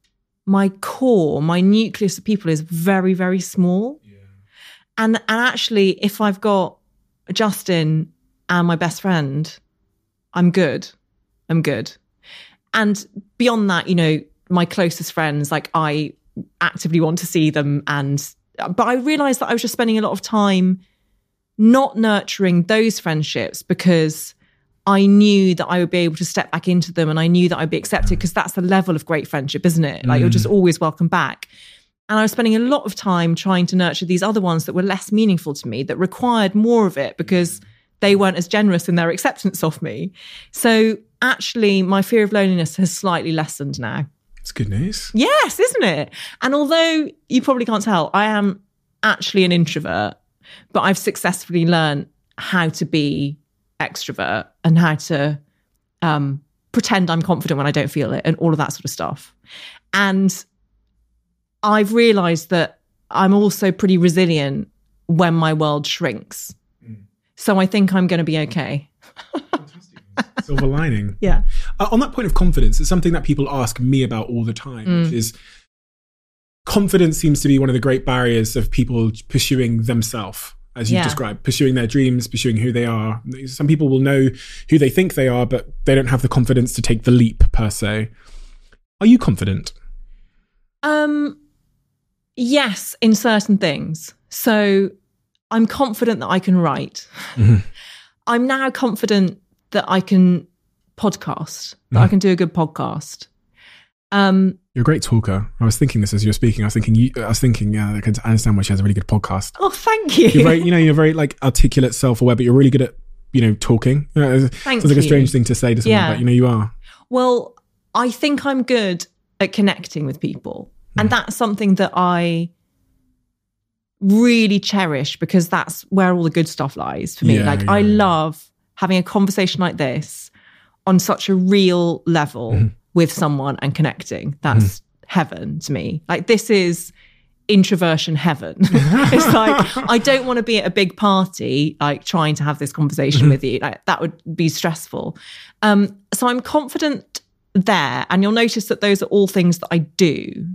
my core, my nucleus of people is very, very small. Yeah. And, and actually, if I've got Justin and my best friend, I'm good. I'm good. And beyond that, you know, my closest friends, like, I actively want to see them. And, but I realized that I was just spending a lot of time not nurturing those friendships because I knew that I would be able to step back into them, and I knew that I'd be accepted, because that's the level of great friendship, isn't it? Like, mm. you're just always welcome back. And I was spending a lot of time trying to nurture these other ones that were less meaningful to me, that required more of it because they weren't as generous in their acceptance of me. So actually, my fear of loneliness has slightly lessened now.
It's good news.
Yes, isn't it? And although you probably can't tell, I am actually an introvert, but I've successfully learned how to be extrovert and how to um, pretend I'm confident when I don't feel it, and all of that sort of stuff. And I've realized that I'm also pretty resilient when my world shrinks. Mm. So I think I'm going to be okay.
Fantastic. Silver lining.
Yeah.
Uh, on that point of confidence, it's something that people ask me about all the time, mm. which is confidence seems to be one of the great barriers of people pursuing themselves. As you yeah. described, pursuing their dreams, pursuing who they are. Some people will know who they think they are, but they don't have the confidence to take the leap, per se. Are you confident?
Um, yes, in certain things. So I'm confident that I can write. Mm-hmm. I'm now confident that I can podcast, that mm-hmm. I can do a good podcast. Um,
You're a great talker. I was thinking this as you were speaking. I was thinking, you, I was thinking, yeah, I can understand why she has a really good podcast.
Oh, thank you.
You're very, you know, you're very like articulate, self-aware, but you're really good at, you know, talking. You know,
thank
sounds like
you.
a strange thing to say to someone, yeah. but you know, you are.
Well, I think I'm good at connecting with people. Mm. And that's something that I really cherish, because that's where all the good stuff lies for me. Yeah, like, yeah. I love having a conversation like this on such a real level. Mm. with someone and connecting. That's mm. heaven to me. Like, this is introversion heaven. It's like, I don't want to be at a big party, like trying to have this conversation mm-hmm. with you. Like, that would be stressful. Um, so I'm confident there. And you'll notice that those are all things that I do.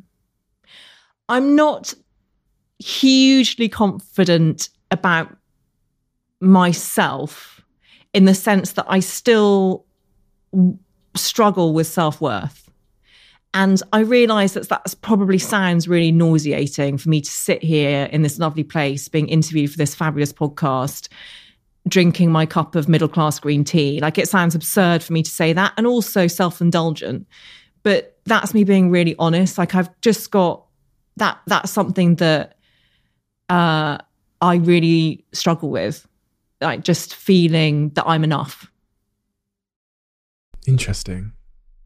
I'm not hugely confident about myself, in the sense that I still struggle with self-worth. And I realised that that probably sounds really nauseating for me to sit here in this lovely place being interviewed for this fabulous podcast, drinking my cup of middle-class green tea. Like, it sounds absurd for me to say that, and also self-indulgent. But that's me being really honest. Like, I've just got that, that's something that uh, I really struggle with. Like, just feeling that I'm enough.
Interesting.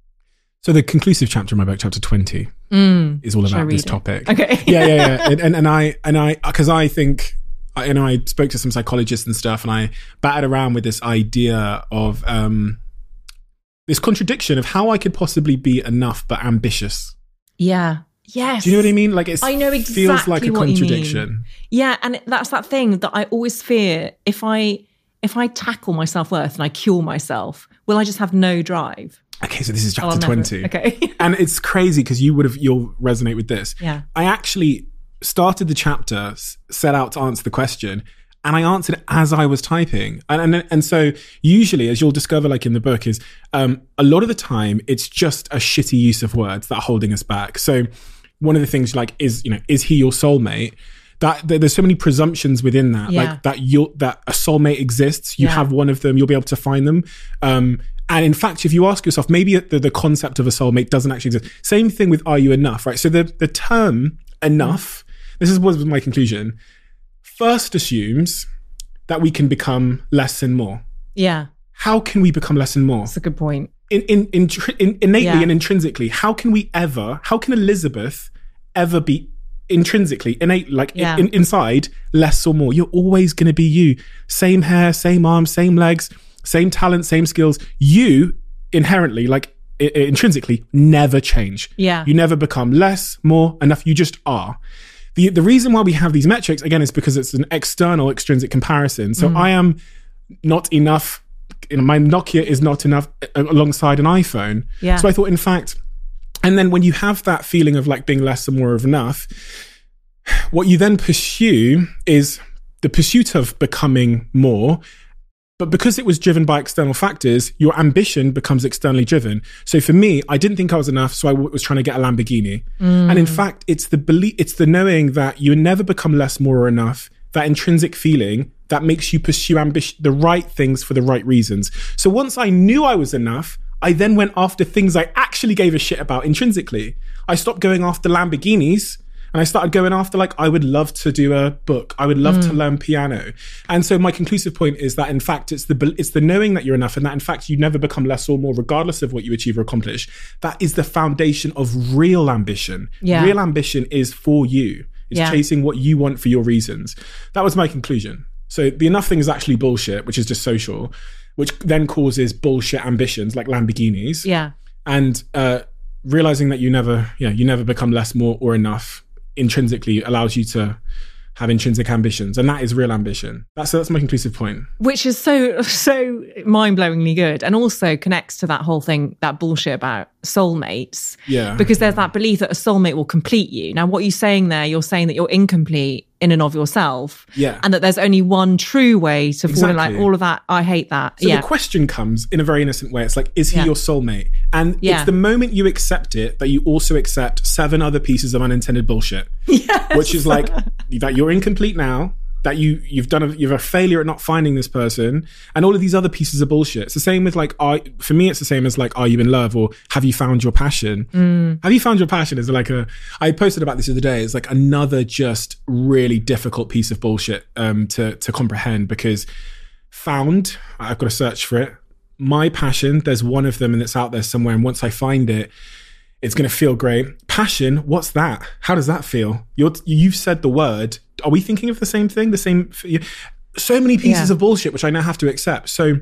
So the conclusive chapter in my book, chapter twenty, mm. is all about this topic.
Okay.
yeah, yeah, yeah. And, and, and I, and I, because I think, you know, I spoke to some psychologists and stuff, and I batted around with this idea of um, this contradiction of how I could possibly be enough but ambitious.
Yeah. Yes.
Do you know what I mean? Like, it
I know exactly
feels like a
what
contradiction.
You mean. Yeah, and that's that thing that I always fear. If I if I tackle my self-worth and I cure myself, will I just have no drive?
Okay, so this is chapter
oh,
twenty.
Okay.
And it's crazy because you would have, you'll resonate with this.
Yeah.
I actually started the chapter, set out to answer the question, and I answered it as I was typing. And and, and so usually, as you'll discover, like in the book, is um, a lot of the time, it's just a shitty use of words that are holding us back. So one of the things, like, is, you know, is he your soulmate? That, that there's so many presumptions within that,
yeah.
like that you that a soulmate exists. You
yeah.
have one of them. You'll be able to find them. Um, And in fact, if you ask yourself, maybe the, the concept of a soulmate doesn't actually exist. Same thing with are you enough, right? So the, the term enough, this is was my conclusion, first assumes that we can become less and more.
Yeah.
How can we become less and more?
That's a good point.
In, in, in, in innately
yeah.
and intrinsically, how can we ever, how can Elizabeth ever be intrinsically, innate, like
yeah.
in, inside, less or more? You're always going to be you. Same hair, same arms, same legs, same talent, same skills. You inherently, like I- intrinsically, never change.
Yeah.
You never become less, more, enough. You just are. The the reason why we have these metrics, again, is because it's an external extrinsic comparison. So mm. I am not enough. You know, my Nokia is not enough alongside an iPhone.
Yeah.
So I thought, in fact, and then when you have that feeling of like being less and more of enough, what you then pursue is the pursuit of becoming more. But because it was driven by external factors, your ambition becomes externally driven. So for me, I didn't think I was enough, so I w- was trying to get a Lamborghini. Mm. And in fact, it's the belief, it's the knowing that you never become less, more, or enough. That intrinsic feeling that makes you pursue ambition, the right things for the right reasons. So once I knew I was enough, I then went after things I actually gave a shit about intrinsically. I stopped going after Lamborghinis. And I started going after, like, I would love to do a book. I would love mm. to learn piano. And so my conclusive point is that, in fact, it's the it's the knowing that you're enough, and that, in fact, you never become less or more, regardless of what you achieve or accomplish. That is the foundation of real ambition.
Yeah.
Real ambition is for you. It's
yeah.
chasing what you want for your reasons. That was my conclusion. So the enough thing is actually bullshit, which is just social, which then causes bullshit ambitions like Lamborghinis.
Yeah.
And uh, realizing that you never, yeah, you never become less, more, or enough intrinsically allows you to have intrinsic ambitions, and that is real ambition. That's that's my conclusive point.
Which is so so mind-blowingly good, and also connects to that whole thing, that bullshit about soulmates.
Yeah.
Because there's that belief that a soulmate will complete you. Now, what you're saying there, you're saying that you're incomplete in and of yourself.
Yeah.
And that there's only one true way to fall
exactly.
in, like all of that. I hate that.
So
yeah.
the question comes in a very innocent way. It's like, is he
yeah.
your soulmate? And
yeah.
it's the moment you accept it that you also accept seven other pieces of unintended bullshit.
Yes.
Which is like that you're incomplete now, that you you've done a, you're a failure at not finding this person, and all of these other pieces of bullshit. It's the same with like, are, for me, it's the same as like, are you in love, or have you found your passion? Mm. Have you found your passion is like a, I posted about this the other day. It's like another just really difficult piece of bullshit um, to to comprehend, because found, I've got to search for it. My passion, there's one of them and it's out there somewhere. And once I find it, it's going to feel great. Passion, what's that? How does that feel? You're, you've said the word. Are we thinking of the same thing? The same? So many pieces
yeah.
of bullshit, which I now have to accept. So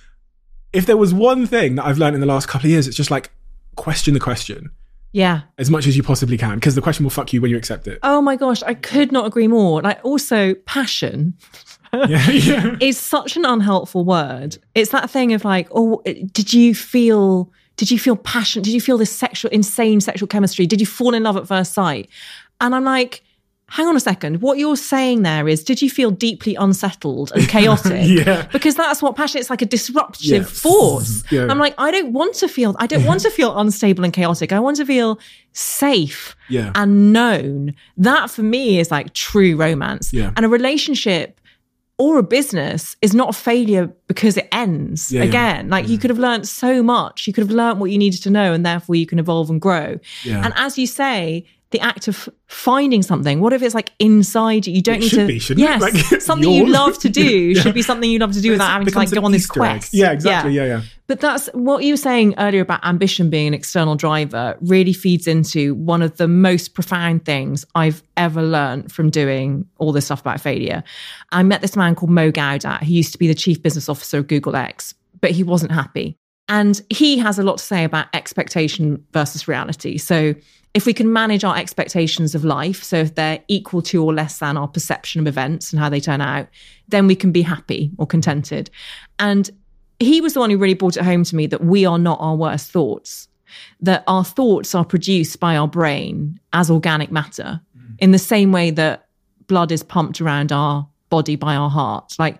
if there was one thing that I've learned in the last couple of years, it's just like, question the question.
Yeah.
As much as you possibly can, because the question will fuck you when you accept it.
Oh my gosh, I could not agree more. Like, also, passion
yeah, yeah.
is such an unhelpful word. It's that thing of like, oh, did you feel... Did you feel passion? Did you feel this sexual, insane sexual chemistry? Did you fall in love at first sight? And I'm like, hang on a second, what you're saying there is, did you feel deeply unsettled and chaotic?
Yeah.
Because that's what passion, it's like a disruptive
Yeah.
force.
Yeah.
I'm like, I don't want to feel, I don't want to feel unstable and chaotic. I want to feel safe
Yeah.
and known. That for me is like true romance.
Yeah.
And a relationship or a business is not a failure because it ends.
Yeah, yeah.
Again, like you could have learned so much. You could have learned what you needed to know, and therefore you can evolve and grow.
Yeah.
And as you say, the act of finding something, what if it's like inside you? You don't
It
need
should
to.
be, shouldn't it?
yes,
Like,
something you
yours.
love to do
Yeah.
should be something you love to do without having to like
becomes
go
an
on this
Easter egg.
quest.
Yeah, exactly. Yeah, yeah.
But that's what you were saying earlier about ambition being an external driver really feeds into one of the most profound things I've ever learned from doing all this stuff about failure. I met this man called Mo Gaudat. He used to be the chief business officer of Google X, but he wasn't happy. And he has a lot to say about expectation versus reality. So if we can manage our expectations of life, so if they're equal to or less than our perception of events and how they turn out, then we can be happy or contented. And he was the one who really brought it home to me that we are not our worst thoughts, that our thoughts are produced by our brain as organic matter mm. in the same way that blood is pumped around our body by our heart. Like,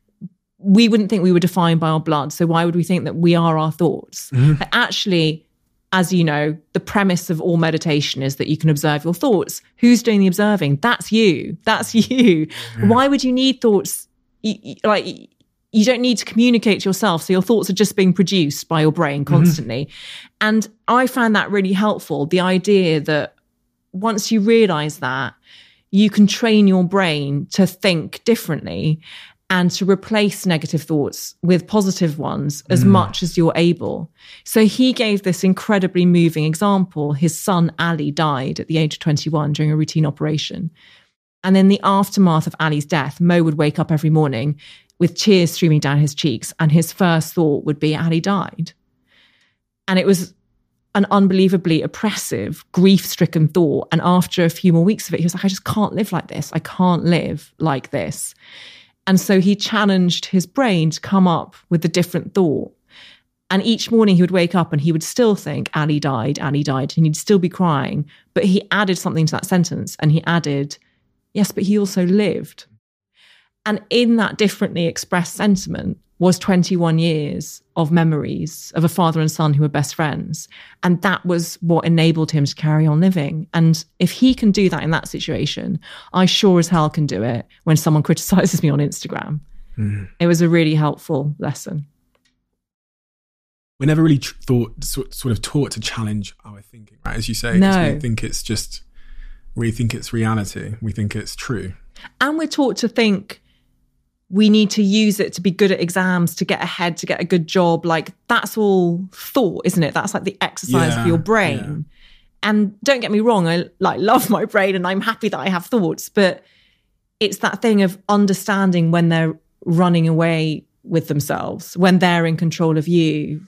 we wouldn't think we were defined by our blood. So why would we think that we are our thoughts? Mm-hmm. But actually, as you know, the premise of all meditation is that you can observe your thoughts. Who's doing the observing? That's you. That's you. Yeah. Why would you need thoughts? You, you, like, you don't need to communicate to yourself. So your thoughts are just being produced by your brain constantly. Mm-hmm. And I found that really helpful. The idea that once you realize that, you can train your brain to think differently and to replace negative thoughts with positive ones as mm. much as you're able. So he gave this incredibly moving example. His son, Ali, died at the age of twenty-one during a routine operation. And in the aftermath of Ali's death, Mo would wake up every morning with tears streaming down his cheeks. And his first thought would be, Ali died. And it was an unbelievably oppressive, grief-stricken thought. And after a few more weeks of it, he was like, I just can't live like this. I can't live like this. And so he challenged his brain to come up with a different thought. And each morning he would wake up and he would still think, Ali died, Ali died, and he'd still be crying. But he added something to that sentence, and he added, yes, but he also lived. And in that differently expressed sentiment was twenty-one years of memories of a father and son who were best friends. And that was what enabled him to carry on living. And if he can do that in that situation, I sure as hell can do it when someone criticizes me on Instagram. Mm. It was a really helpful lesson.
We're never really tr- thought, sort of taught to challenge our thinking, right? As you say,
no.
we think it's just, we think it's reality. We think it's true.
And we're taught to think we need to use it to be good at exams, to get ahead, to get a good job. Like, that's all thought, isn't it? That's like the exercise
yeah,
of your brain. Yeah. And don't get me wrong, I like love my brain and I'm happy that I have thoughts, but it's that thing of understanding when they're running away with themselves, when they're in control of you.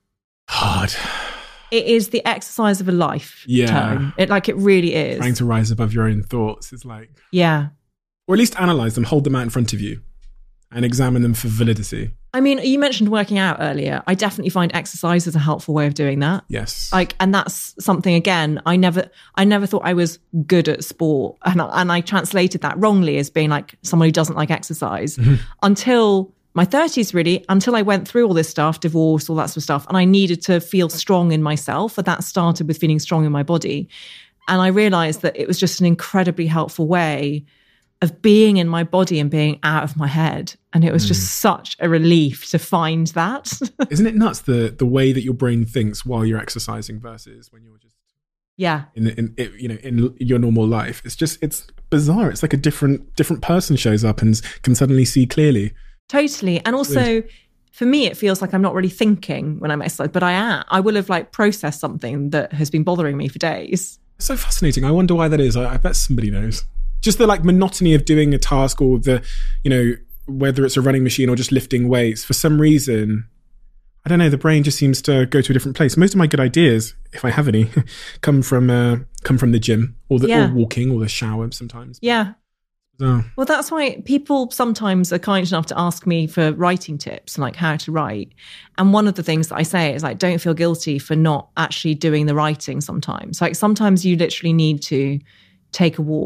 Hard.
It is the exercise of a life.
Yeah.
Tone. It like it really is.
Trying to rise above your own thoughts is like,
yeah.
Or at least analyze them, hold them out in front of you and examine them for validity.
I mean, you mentioned working out earlier. I definitely find exercise is a helpful way of doing that.
Yes.
Like, and that's something, again, I never, I never thought I was good at sport. And I, and I translated that wrongly as being like someone who doesn't like exercise mm-hmm. until my thirties, really, until I went through all this stuff, divorce, all that sort of stuff. And I needed to feel strong in myself. And that started with feeling strong in my body. And I realized that it was just an incredibly helpful way of being in my body and being out of my head. And it was mm. just such a relief to find that.
Isn't it nuts, the the way that your brain thinks while you're exercising versus when you're just
yeah
in, in, in you know in your normal life? It's just, it's bizarre. It's like a different different person shows up and can suddenly see clearly.
Totally. And also Weird. For me, it feels like I'm not really thinking when I'm exercising, but I am. I will have like processed something that has been bothering me for days.
It's so fascinating. I wonder why that is. I, I bet somebody knows. Just the like monotony of doing a task, or the, you know, whether it's a running machine or just lifting weights, for some reason, I don't know, the brain just seems to go to a different place. Most of my good ideas, if I have any, come from uh, come from the gym or the yeah. or walking or the shower sometimes.
Yeah.
So.
Well, that's why people sometimes are kind enough to ask me for writing tips and like how to write. And one of the things that I say is like, don't feel guilty for not actually doing the writing sometimes. Like sometimes you literally need to take a walk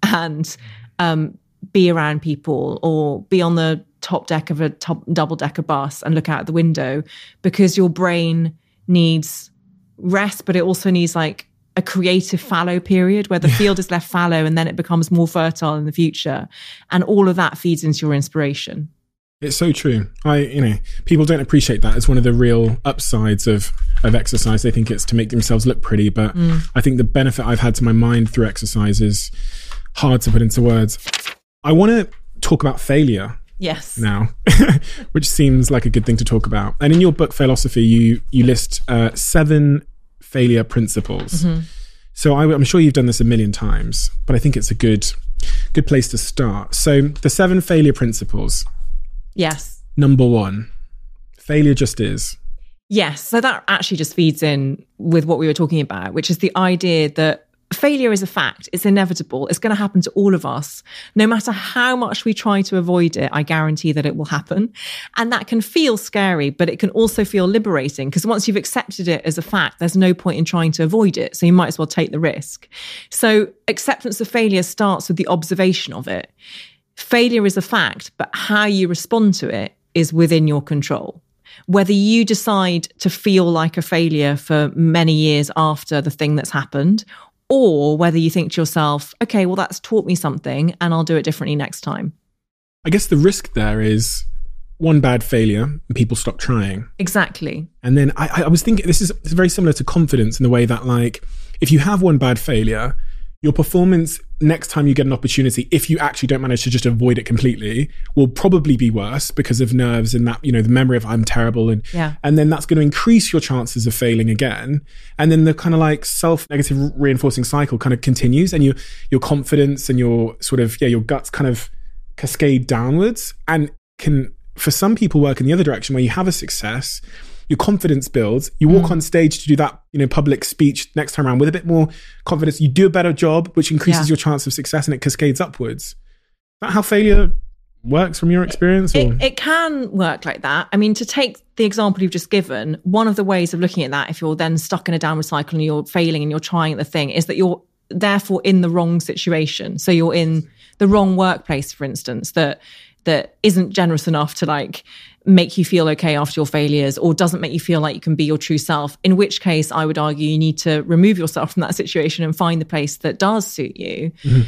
and um, be around people or be on the top deck of a top double decker bus and look out the window, because your brain needs rest, but it also needs like a creative fallow period where the field is left fallow and then it becomes more fertile in the future. And all of that feeds into your inspiration.
It's so true. I, you know, people don't appreciate that as one of the real upsides of, of exercise. They think it's to make themselves look pretty, but mm. I think the benefit I've had to my mind through exercise is hard to put into words. I want to talk about failure.
Yes.
Now, which seems like a good thing to talk about. And in your book, Failosophy, you, you list uh, seven failure principles. Mm-hmm. So I, I'm sure you've done this a million times, but I think it's a good, good place to start. So the seven failure principles.
Yes.
Number one, failure just is.
Yes. So that actually just feeds in with what we were talking about, which is the idea that failure is a fact. It's inevitable. It's going to happen to all of us. No matter how much we try to avoid it, I guarantee that it will happen. And that can feel scary, but it can also feel liberating, because once you've accepted it as a fact, there's no point in trying to avoid it. So you might as well take the risk. So acceptance of failure starts with the observation of it. Failure is a fact, but how you respond to it is within your control. Whether you decide to feel like a failure for many years after the thing that's happened, or whether you think to yourself, okay, well, that's taught me something and I'll do it differently next time.
I guess the risk there is one bad failure and people stop trying.
Exactly.
And then I, I was thinking, this is it's very similar to confidence in the way that, like, if you have one bad failure, your performance next time you get an opportunity, if you actually don't manage to just avoid it completely, will probably be worse because of nerves and that, you know, the memory of I'm terrible. And,
yeah.
and then that's going to increase your chances of failing again. And then the kind of like self-negative reinforcing cycle kind of continues, and your, your confidence and your sort of, yeah, your guts kind of cascade downwards, and can, for some people, work in the other direction where you have a success, your confidence builds, you walk mm. on stage to do that, you know, public speech next time around with a bit more confidence, you do a better job, which increases yeah. your chance of success, and it cascades upwards. Is that how failure works from your experience? Or?
It, it can work like that. I mean, to take the example you've just given, one of the ways of looking at that, if you're then stuck in a downward cycle and you're failing and you're trying the thing, is that you're therefore in the wrong situation. So you're in the wrong workplace, for instance, that that isn't generous enough to like make you feel okay after your failures, or doesn't make you feel like you can be your true self, in which case I would argue you need to remove yourself from that situation and find the place that does suit you. Mm-hmm.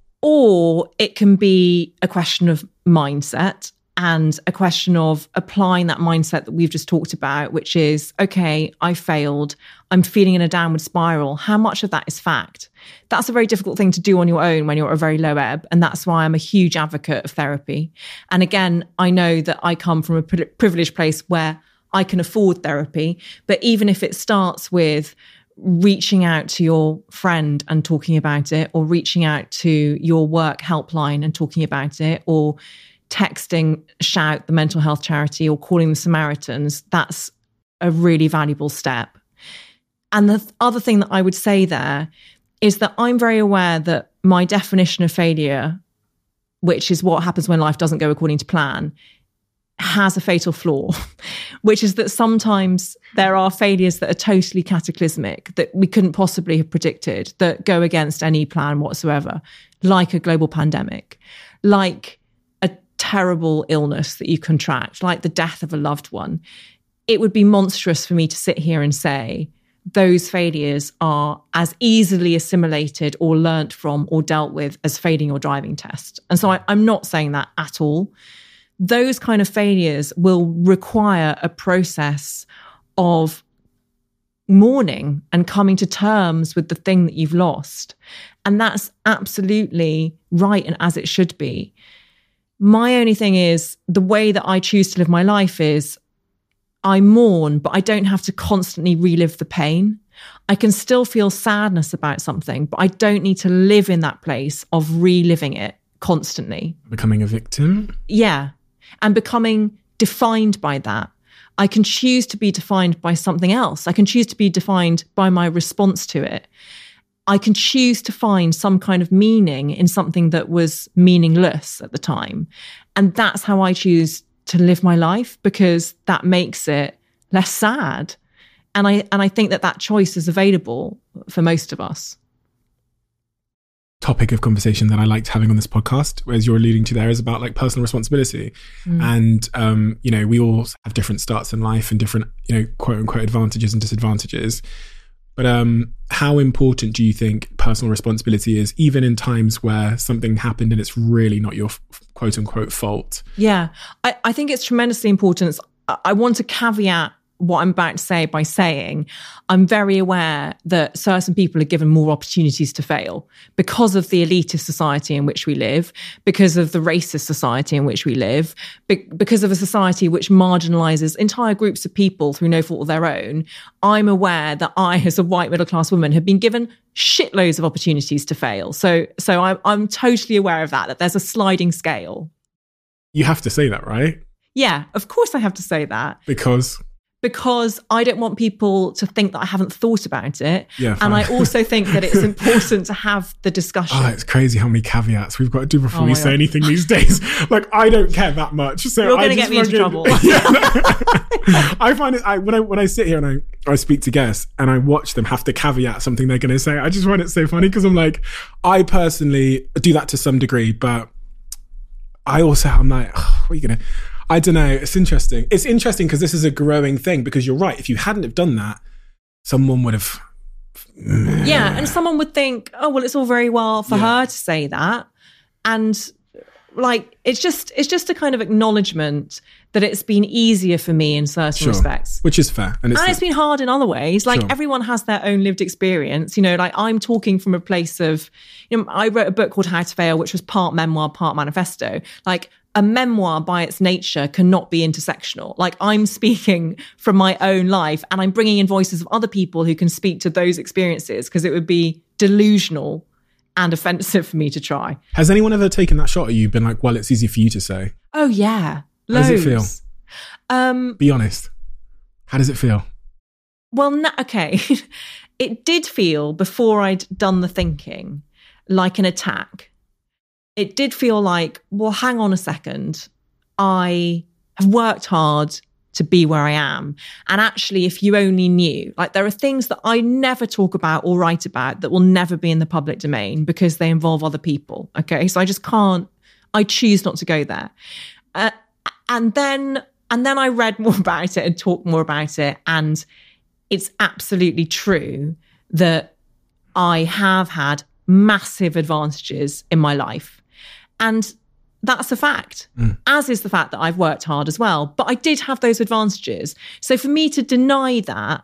Or it can be a question of mindset, and a question of applying that mindset that we've just talked about, which is, okay, I failed, I'm feeling in a downward spiral. How much of that is fact? That's a very difficult thing to do on your own when you're at a very low ebb. And that's why I'm a huge advocate of therapy. And again, I know that I come from a privileged place where I can afford therapy. But even if it starts with reaching out to your friend and talking about it, or reaching out to your work helpline and talking about it, or texting Shout, the mental health charity, or calling the Samaritans, that's a really valuable step. And the th- other thing that I would say there is that I'm very aware that my definition of failure, which is what happens when life doesn't go according to plan, has a fatal flaw, which is that sometimes there are failures that are totally cataclysmic, that we couldn't possibly have predicted, that go against any plan whatsoever, like a global pandemic, like terrible illness that you contract, like the death of a loved one. It would be monstrous for me to sit here and say those failures are as easily assimilated or learnt from or dealt with as failing your driving test. And so I, I'm not saying that at all. Those kind of failures will require a process of mourning and coming to terms with the thing that you've lost. And that's absolutely right, and as it should be. My only thing is, the way that I choose to live my life is I mourn, but I don't have to constantly relive the pain. I can still feel sadness about something, but I don't need to live in that place of reliving it constantly.
Becoming a victim?
Yeah. And becoming defined by that. I can choose to be defined by something else. I can choose to be defined by my response to it. I can choose to find some kind of meaning in something that was meaningless at the time. And that's how I choose to live my life, because that makes it less sad. And I, and I think that that choice is available for most of us.
topic of conversation that I liked having on this podcast, as you're alluding to there, is about like personal responsibility. Mm. And, um, you know, we all have different starts in life and different, you know, quote unquote advantages and disadvantages. But um, how important do you think personal responsibility is, even in times where something happened and it's really not your quote unquote fault?
Yeah, I, I think it's tremendously important. I want to caveat what I'm about to say by saying I'm very aware that certain people are given more opportunities to fail because of the elitist society in which we live, because of the racist society in which we live, be- because of a society which marginalises entire groups of people through no fault of their own. I'm aware that I, as a white middle-class woman, have been given shitloads of opportunities to fail. So, so I'm, I'm totally aware of that, that there's a sliding scale.
You have to say that, right?
Yeah, of course I have to say that.
Because...
Because I don't want people to think that I haven't thought about it.
Yeah,
and I also think that it's important to have the discussion.
Oh, it's crazy how many caveats we've got to do before oh we say God. anything these days. Like, I don't care that much. So
You're going to get me into trouble. Yeah.
I find it, I, when I when I sit here and I, I speak to guests and I watch them have to caveat something they're going to say, I just find it so funny because I'm like, I personally do that to some degree, but I also, I'm like, oh, what are you going to... I don't know. It's interesting. It's interesting because this is a growing thing, because you're right. If you hadn't have done that, someone would have...
Yeah, and someone would think, oh, well, it's all very well for
yeah.
her to say that. And like, it's just it's just a kind of acknowledgement that it's been easier for me in certain
sure.
respects.
Which is fair.
And it's, and it's been hard in other ways. Like
sure.
everyone has their own lived experience. You know, like I'm talking from a place of, you know, I wrote a book called How to Fail, which was part memoir, part manifesto. Like, a memoir by its nature cannot be intersectional. Like, I'm speaking from my own life and I'm bringing in voices of other people who can speak to those experiences, because it would be delusional and offensive for me to try.
Has anyone ever taken that shot at you, been like, well, it's easy for you to say?
Oh, yeah. Loads.
How does it feel?
Um,
be honest. How does it feel?
Well, no, okay. It did feel, before I'd done the thinking, like an attack. It did feel like, well, hang on a second. I have worked hard to be where I am. And actually, if you only knew, like, there are things that I never talk about or write about that will never be in the public domain because they involve other people. Okay. So I just can't, I choose not to go there. Uh, and then, and then I read more about it and talked more about it. And it's absolutely true that I have had massive advantages in my life. And that's a fact, mm. as is the fact that I've worked hard as well. But I did have those advantages. So for me to deny that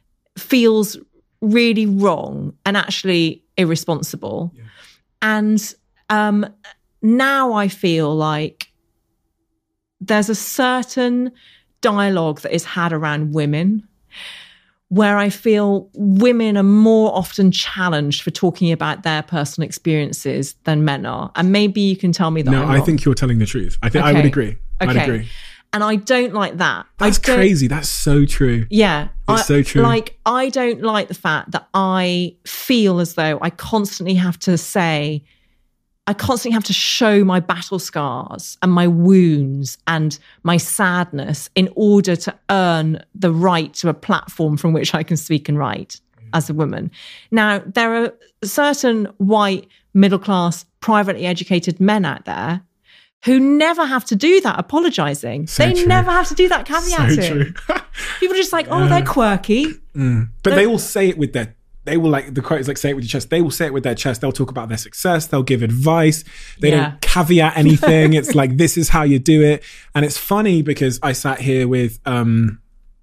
feels really wrong and actually irresponsible. Yeah. And um, now I feel like there's a certain dialogue that is had around women where I feel women are more often challenged for talking about their personal experiences than men are. And maybe you can tell me that
No,
I'm
I
wrong.
think you're telling the truth. I think
okay.
I would agree.
Okay.
I'd agree.
And I don't like that.
That's crazy. That's so true.
Yeah.
It's
I,
so true.
Like, I don't like the fact that I feel as though I constantly have to say, I constantly have to show my battle scars and my wounds and my sadness in order to earn the right to a platform from which I can speak and write mm. as a woman. Now, there are certain white, middle-class, privately educated men out there who never have to do that apologizing. So they true. never have to do that caveating. So true. People are just like, oh, yeah. they're quirky.
Mm. But they're- they all say it with their They will, like, the quote is like, say it with your chest. They will say it with their chest. They'll talk about their success. They'll give advice. They yeah. don't caveat anything. It's like, this is how you do it. And it's funny because I sat here with, um,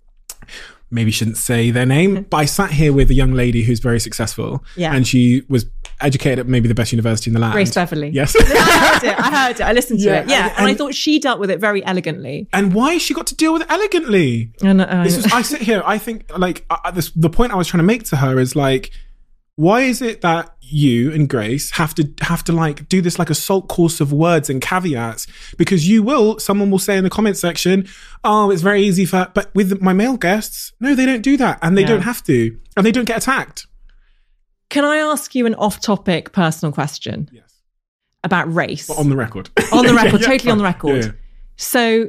maybe shouldn't say their name, but I sat here with a young lady who's very successful. Yeah. And she was educated at maybe the best university in the land.
Grace Beverley.
Yes.
I heard it. I heard it. I listened to
yeah.
it. Yeah. And,
and
I thought she dealt with it very elegantly.
And why has she got to deal with it elegantly?
I know, I know.
This is, I sit here, I think, like, uh, this, the point I was trying to make to her is like, why is it that you and Grace have to have to like do this like assault course of words and caveats? Because you will, someone will say in the comment section, oh, it's very easy for, but with my male guests, no, they don't do that. And they yeah. don't have to. And they don't get attacked.
Can I ask you an off-topic personal question?
Yes.
About race?
But on the record.
On the record, yeah, totally
yeah.
on the record. Yeah, yeah. So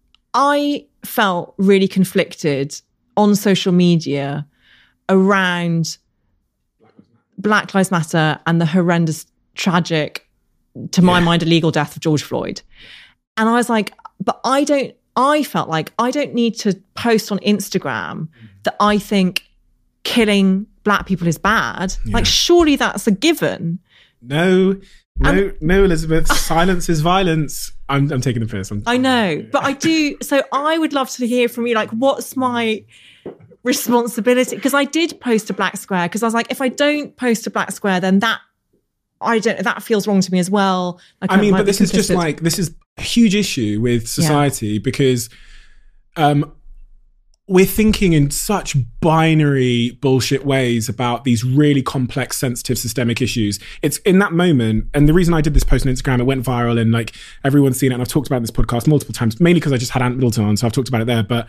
I felt really conflicted on social media around Black Lives Matter and the horrendous tragic, to my
Yeah.
mind, illegal death of George Floyd. And I was like, but I don't, I felt like I don't need to post on Instagram that I think killing black people is bad.
Yeah.
Like, surely that's a given.
No, no,
And-
no, Elizabeth. Silence is violence. I'm, I'm taking the piss. I'm,
I know, but I do. So I would love to hear from you, like, what's my responsibility? Because I did post a black square, because I was like, if I don't post a black square, then that, I don't, that feels wrong to me as well. Like,
I mean,
might
but
be
this is just
complicit.
like, this is a huge issue with society because um, we're thinking in such binary bullshit ways about these really complex, sensitive, systemic issues. It's in that moment. And the reason I did this post on Instagram, it went viral and like everyone's seen it. And I've talked about it in this podcast multiple times, mainly because I just had Ant Middleton on. So I've talked about it there. But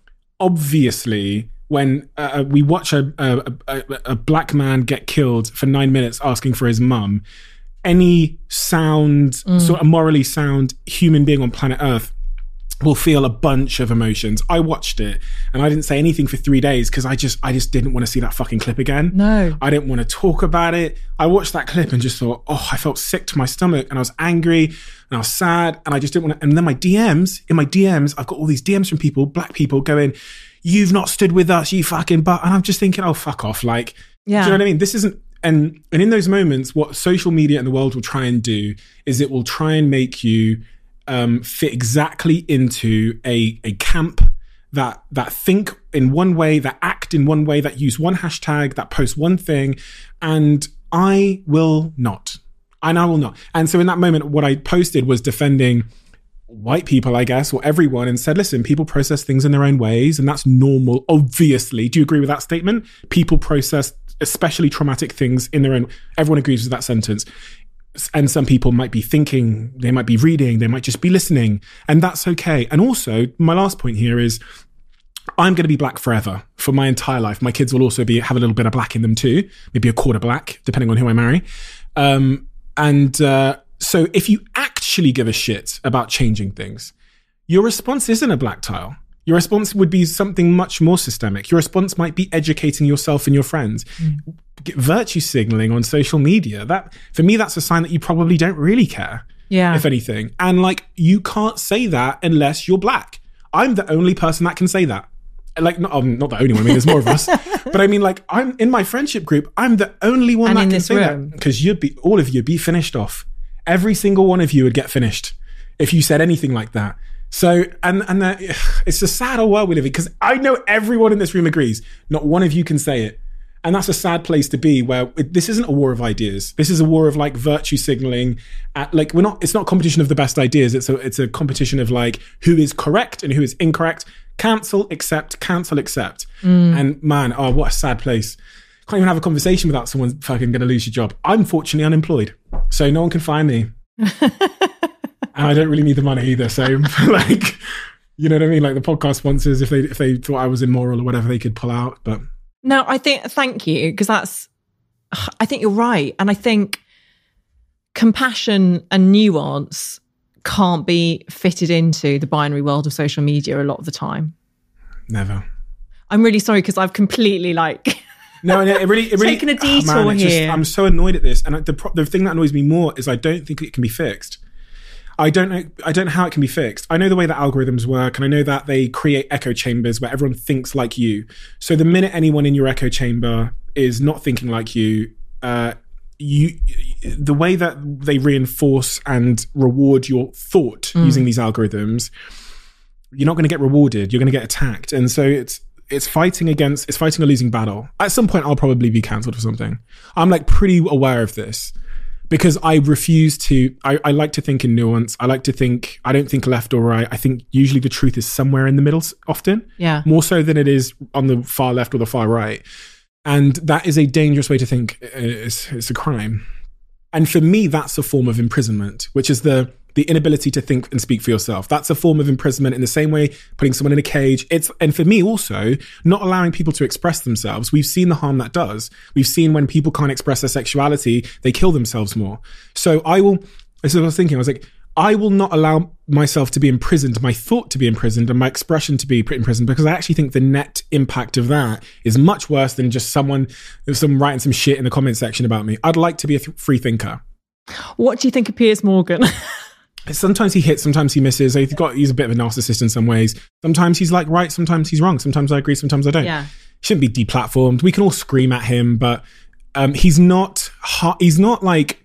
obviously, when uh, we watch a, a, a, a black man get killed for nine minutes asking for his mum, any sound, mm. sort of morally sound human being on planet Earth will feel a bunch of emotions. I watched it and I didn't say anything for three days because I just I just didn't want to see that fucking clip again.
No.
I didn't want to talk about it. I watched that clip and just thought, oh, I felt sick to my stomach and I was angry and I was sad and I just didn't want to. And then my D Ms, in my D Ms, I've got all these D Ms from people, black people going, you've not stood with us, you fucking butt. And I'm just thinking, oh, fuck off. Like,
yeah.
do you know what I mean? This isn't, and, and in those moments, what social media and the world will try and do is it will try and make you um, fit exactly into a, a camp that, that think in one way, that act in one way, that use one hashtag, that post one thing. And I will not. And I will not. And so in that moment, what I posted was defending white people, I guess, or everyone, and said, listen, people process things in their own ways, and that's normal, obviously. Do you agree with that statement? People process especially traumatic things in their own, everyone agrees with that sentence. And some people might be thinking, they might be reading, they might just be listening, and that's okay. And also, my last point here is, I'm going to be black forever, for my entire life. My kids will also be have a little bit of black in them too, maybe a quarter black, depending on who I marry. Um, and uh, so if you actually give a shit about changing things, your response isn't a black tile. Your response would be something much more systemic. Your response might be educating yourself and your friends. Mm. Virtue signaling on social media, that for me, that's a sign that you probably don't really care,
yeah.
if anything. And like, you can't say that unless you're black. I'm the only person that can say that. Like, not, um, not the only one, I mean, there's more of us. But I mean, like, I'm in my friendship group, I'm the only one
and
that
in
can
this
say
room.
that. Because you'd be, all of you would be finished off. Every single one of you would get finished if you said anything like that. So, and and uh, it's a sad old world we live in, because I know everyone in this room agrees. Not one of you can say it. And that's a sad place to be, where it, this isn't a war of ideas. This is a war of like virtue signaling. At, like, we're not, it's not a competition of the best ideas. It's a, it's a competition of like who is correct and who is incorrect. Cancel, accept, cancel, accept. Mm. And man, oh, what a sad place. Can't even have a conversation without someone fucking going to lose your job. I'm fortunately unemployed, so no one can find me. And I don't really need the money either. So like, you know what I mean? Like the podcast sponsors, if they, if they thought I was immoral or whatever, they could pull out. But
no, I think, thank you. Because that's, I think you're right. And I think compassion and nuance can't be fitted into the binary world of social media a lot of the time.
Never.
I'm really sorry, because I've completely like
no, no, it really, it really
taken a detour
oh man,
here.
Just, I'm so annoyed at this, and the the thing that annoys me more is I don't think it can be fixed. I don't know. I don't know how it can be fixed. I know the way that algorithms work, and I know that they create echo chambers where everyone thinks like you. So the minute anyone in your echo chamber is not thinking like you, uh, you, the way that they reinforce and reward your thought mm. using these algorithms, you're not going to get rewarded. You're going to get attacked, and so it's it's fighting against. It's fighting a losing battle. At some point, I'll probably be cancelled for something. I'm like pretty aware of this. Because I refuse to, I, I like to think in nuance. I like to think, I don't think left or right. I think usually the truth is somewhere in the middle often.
Yeah.
More so than it is on the far left or the far right. And that is a dangerous way to think. It's, it's a crime. And for me, that's a form of imprisonment, which is the the inability to think and speak for yourself. That's a form of imprisonment in the same way putting someone in a cage. It's, and for me also, not allowing people to express themselves. We've seen the harm that does. We've seen when people can't express their sexuality, they kill themselves more. So I will, this is what I was thinking. I was like, I will not allow myself to be imprisoned, my thought to be imprisoned, and my expression to be imprisoned, because I actually think the net impact of that is much worse than just someone, some writing some shit in the comment section about me. I'd like to be a th- free thinker.
What do you think of Piers Morgan?
Sometimes he hits, sometimes he misses. He's got he's a bit of a narcissist in some ways. Sometimes he's like right, sometimes he's wrong. Sometimes I agree, sometimes I don't.
Yeah.
He shouldn't be deplatformed. We can all scream at him, but um, he's not. He's not like.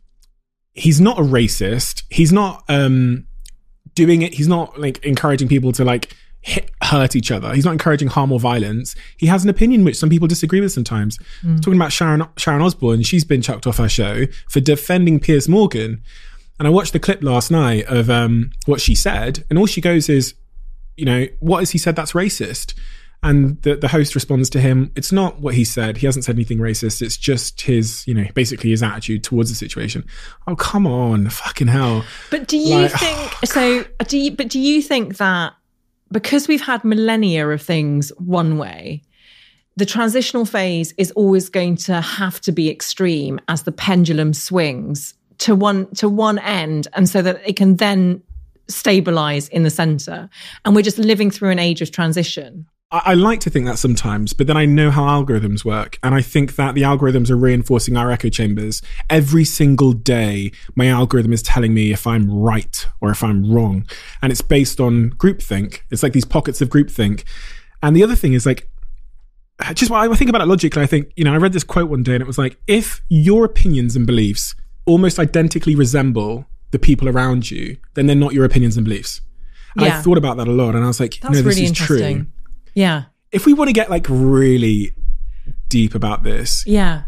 He's not a racist. He's not um, doing it. He's not like encouraging people to like hit, hurt each other. He's not encouraging harm or violence. He has an opinion which some people disagree with sometimes. Mm. Talking about Sharon Sharon Osbourne, she's been chucked off her show for defending Piers Morgan. And I watched the clip last night of um, what she said, and all she goes is, you know, what has he said that's racist? And the, the host responds to him, it's not what he said. He hasn't said anything racist. It's just his, you know, basically his attitude towards the situation. Oh, come on, fucking hell.
But do you like, think, so do you, but do you think that because we've had millennia of things one way, the transitional phase is always going to have to be extreme as the pendulum swings to one to one end, and so that it can then stabilize in the center, and we're just living through an age of transition?
I, I like to think that sometimes, but then I know how algorithms work, and I think that the algorithms are reinforcing our echo chambers. Every single day, my algorithm is telling me if I'm right or if I'm wrong, and it's based on groupthink. It's like these pockets of groupthink. And the other thing is like, just I think about it logically. I think, you know, I read this quote one day, and it was like, if your opinions and beliefs almost identically resemble the people around you, then they're not your opinions and beliefs. And yeah. I thought about that a lot, and I was like,
That's
no, this
really
is true.
Yeah.
If we want to get like really deep about this,
yeah,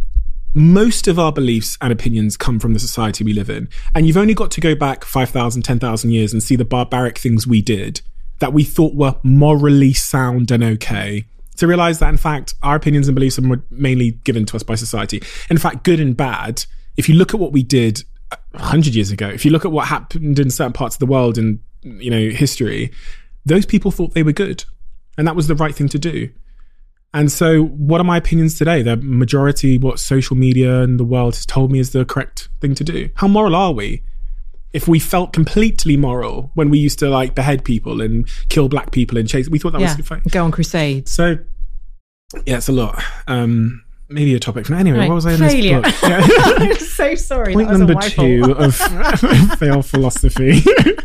most of our beliefs and opinions come from the society we live in. And you've only got to go back five thousand, ten thousand years and see the barbaric things we did that we thought were morally sound and okay, to realize that in fact, our opinions and beliefs are mainly given to us by society. In fact, good and bad, if you look at what we did a hundred years ago, if you look at what happened in certain parts of the world in, you know, history, those people thought they were good, and that was the right thing to do. And so what are my opinions today? The majority, what social media and the world has told me is the correct thing to do. How moral are we? If we felt completely moral when we used to like behead people and kill black people and chase, we thought that
yeah,
was fine.
Go on crusades.
So yeah, it's a lot. Um, maybe a topic for anyway. Right. What was I in
Failure.
this book? Yeah.
I'm so sorry.
Point number two of fail philosophy.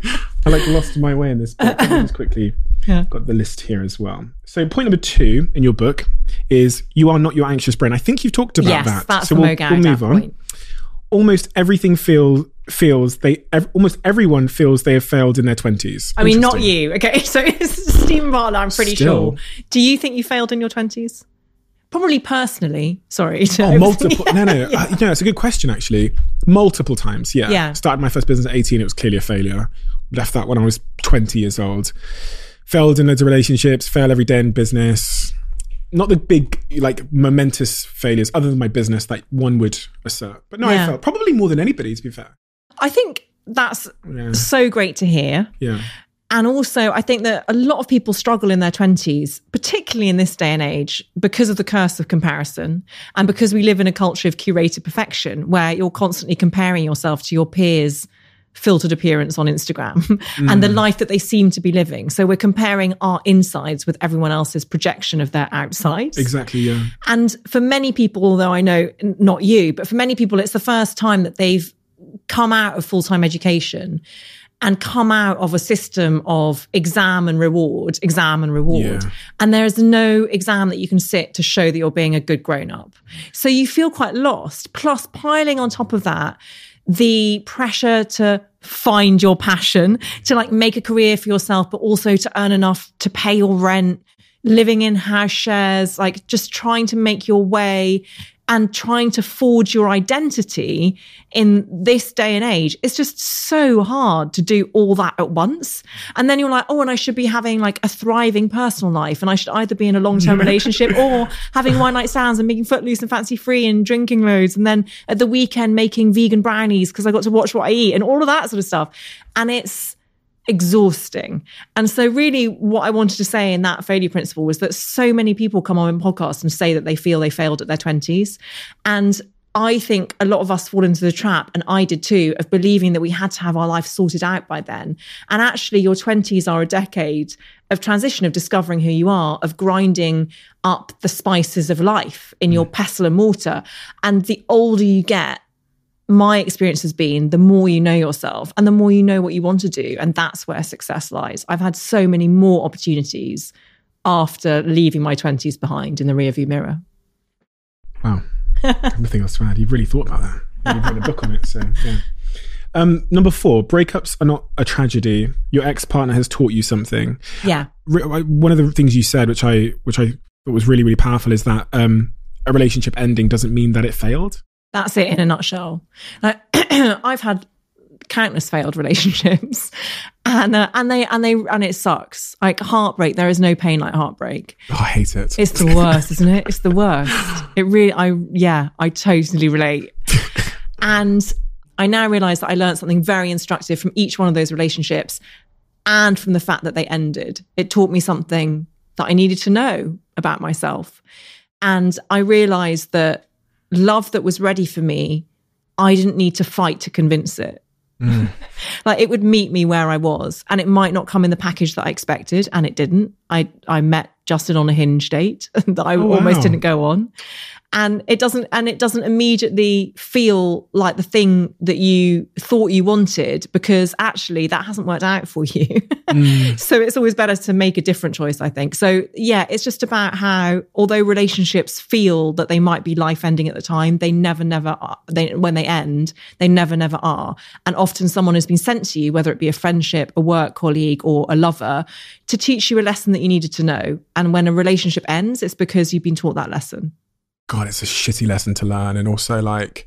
I like lost my way in this book. Just quickly yeah. got the list here as well. So point number two in your book is you are not your anxious brain. I think you've talked about
yes,
that.
That's
so
the
we'll,
Mo
we'll move on.
Point.
Almost everything feels feels they ev- almost everyone feels they have failed in their twenties.
I mean, not you. Okay, so Stephen Bartlett, I'm pretty
Still.
sure. Do you think you failed in your twenties? Probably personally. Sorry. To
oh, multiple.
yeah.
No, no. Uh, you know, it's a good question, actually. Multiple times, yeah.
yeah.
Started my first business at eighteen. It was clearly a failure. Left that when I was twenty years old. Failed in loads of relationships. Fail every day in business. Not the big, like, momentous failures, other than my business, that one would assert. But no, yeah. I failed. Probably more than anybody, to be fair.
I think that's
yeah.
so great to hear.
Yeah.
And also, I think that a lot of people struggle in their twenties, particularly in this day and age, because of the curse of comparison and because we live in a culture of curated perfection where you're constantly comparing yourself to your peers' filtered appearance on Instagram mm. and the life that they seem to be living. So we're comparing our insides with everyone else's projection of their outsides.
Exactly, yeah.
And for many people, although I know not you, but for many people, it's the first time that they've come out of full-time education and come out of a system of exam and reward, exam and reward.
Yeah.
And there's no exam that you can sit to show that you're being a good grown-up. So you feel quite lost. Plus, piling on top of that, the pressure to find your passion, to like make a career for yourself, but also to earn enough to pay your rent, living in house shares, like just trying to make your way and trying to forge your identity in this day and age. It's just so hard to do all that at once. And then you're like, oh, and I should be having like a thriving personal life. And I should either be in a long-term relationship or having one night stands and making Footloose and Fancy Free and drinking loads. And then at the weekend making vegan brownies because I got to watch what I eat and all of that sort of stuff. And it's exhausting. And so really what I wanted to say in that failure principle was that so many people come on podcasts and say that they feel they failed at their twenties. And I think a lot of us fall into the trap, and I did too, of believing that we had to have our life sorted out by then. And actually your twenties are a decade of transition, of discovering who you are, of grinding up the spices of life in your pestle and mortar. And the older you get, my experience has been the more you know yourself and the more you know what you want to do. And that's where success lies. I've had so many more opportunities after leaving my twenties behind in the rearview mirror.
Wow. Nothing else to add. You've really thought about that. You've written a book on it. So, yeah. Um, number four, breakups are not a tragedy. Your ex-partner has taught you something.
Yeah.
One of the things you said, which I which I thought was really, really powerful, is that um, a relationship ending doesn't mean that it failed.
That's it in a nutshell. Like, I've had countless failed relationships, and uh, and they and they and it sucks. Like heartbreak, there is no pain like heartbreak.
Oh, I hate it.
It's the worst, isn't it? It's the worst. It really, I yeah, I totally relate. And I now realise that I learned something very instructive from each one of those relationships, and from the fact that they ended. It taught me something that I needed to know about myself, and I realised that love that was ready for me, I didn't need to fight to convince it. Mm. Like it would meet me where I was, and it might not come in the package that I expected, and it didn't. I I met Justin on a Hinge date that I oh, almost wow. didn't go on, and it doesn't and it doesn't immediately feel like the thing that you thought you wanted, because actually that hasn't worked out for you. Mm. So it's always better to make a different choice, I think. So yeah, it's just about how, although relationships feel that they might be life ending at the time, they never never are. They when they end, they never never are. And often someone has been sent to you, whether it be a friendship, a work colleague, or a lover, to teach you a lesson that you needed to know. And when a relationship ends, it's because you've been taught that lesson.
God, it's a shitty lesson to learn. And also, like,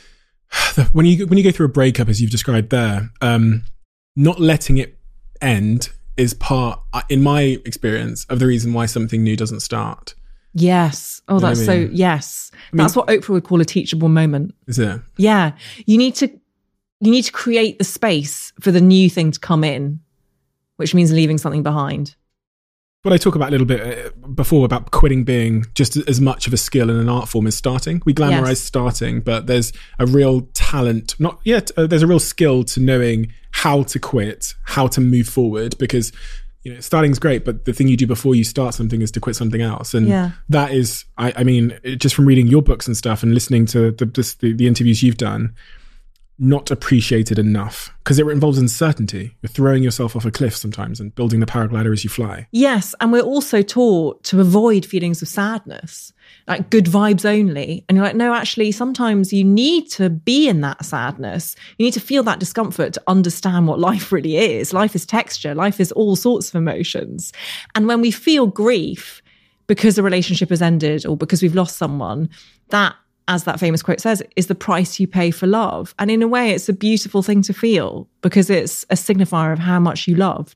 when you when you go through a breakup, as you've described there, um, not letting it end is part, in my experience, of the reason why something new doesn't start.
Yes. Oh, that's you know I mean? so, yes. I mean, that's what Oprah would call a teachable moment.
Is it?
Yeah. You need to, you need to create the space for the new thing to come in, which means leaving something behind.
What I talk about a little bit before about quitting being just as much of a skill and an art form as starting. We glamorize yes. starting, but there's a real talent, not yet, uh, there's a real skill to knowing how to quit, how to move forward, because you know, starting's great, but the thing you do before you start something is to quit something else. And yeah. that is, I, I mean, just from reading your books and stuff and listening to the, the, the interviews you've done, not appreciated enough, because it involves uncertainty. You're throwing yourself off a cliff sometimes and building the paraglider as you fly. Yes.
And we're also taught to avoid feelings of sadness, like good vibes only. And you're like, no, actually, sometimes you need to be in that sadness. You need to feel that discomfort to understand what life really is. Life is texture. Life is all sorts of emotions. And when we feel grief because a relationship has ended or because we've lost someone, that, as that famous quote says, is the price you pay for love. And in a way, it's a beautiful thing to feel because it's a signifier of how much you loved.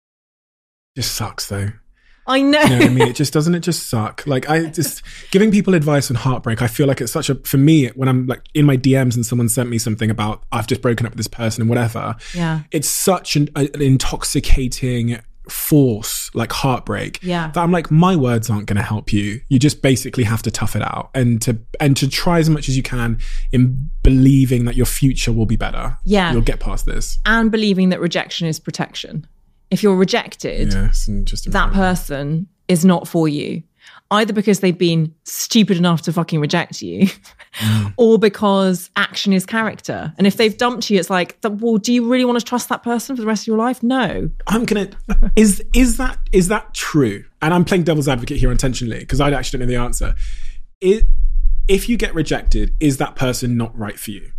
It just sucks though.
I know.
You know what I mean? It just, doesn't it just suck? Like I just, giving people advice on heartbreak, I feel like it's such a, for me, when I'm like in my D Ms and someone sent me something about, I've just broken up with this person and whatever.
Yeah.
It's such an, an intoxicating force, like heartbreak,
yeah.
that I'm like, my words aren't going to help you. You just basically have to tough it out and to and to try as much as you can in believing that your future will be better.
Yeah,
you'll get past this,
and believing that rejection is protection. If you're rejected,
yes, and just
that person is not for you, either because they've been stupid enough to fucking reject you, mm. or because action is character. And if they've dumped you, it's like, well, do you really want to trust that person for the rest of your life? No.
I'm gonna. Is is that is that true? And I'm playing devil's advocate here intentionally because I actually don't know the answer. It, if you get rejected, is that person not right for you?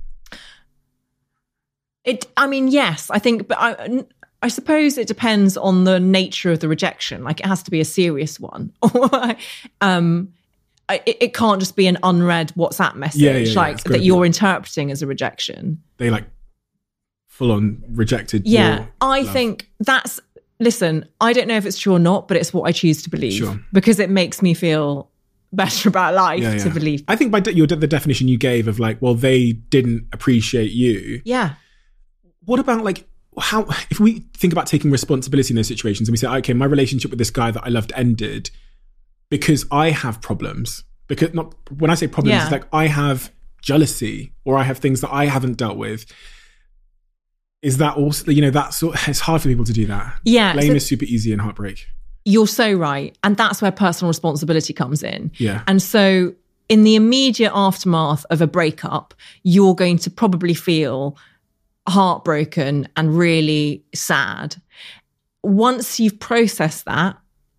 It. I mean, yes, I think, but I. I suppose it depends on the nature of the rejection. Like it has to be a serious one. um, it, it can't just be an unread WhatsApp message
yeah, yeah,
like
yeah,
that you're interpreting as a rejection.
They like full on rejected.
Yeah, I love. think that's, listen, I don't know if it's true or not, but it's what I choose to believe
sure.
because it makes me feel better about life
yeah, yeah.
to believe.
I think by de- your, the definition you gave of like, well, they didn't appreciate you.
Yeah.
What about like, how, if we think about taking responsibility in those situations and we say, okay, my relationship with this guy that I loved ended because I have problems, because not, when I say problems,
yeah.
it's like I have jealousy or I have things that I haven't dealt with. Is that also, you know, that's, it's hard for people to do that.
Yeah.
Blame
so
is super easy in heartbreak.
You're so right. And that's where personal responsibility comes in.
Yeah.
And so in the immediate aftermath of a breakup, you're going to probably feel heartbroken and really sad. Once you've processed that,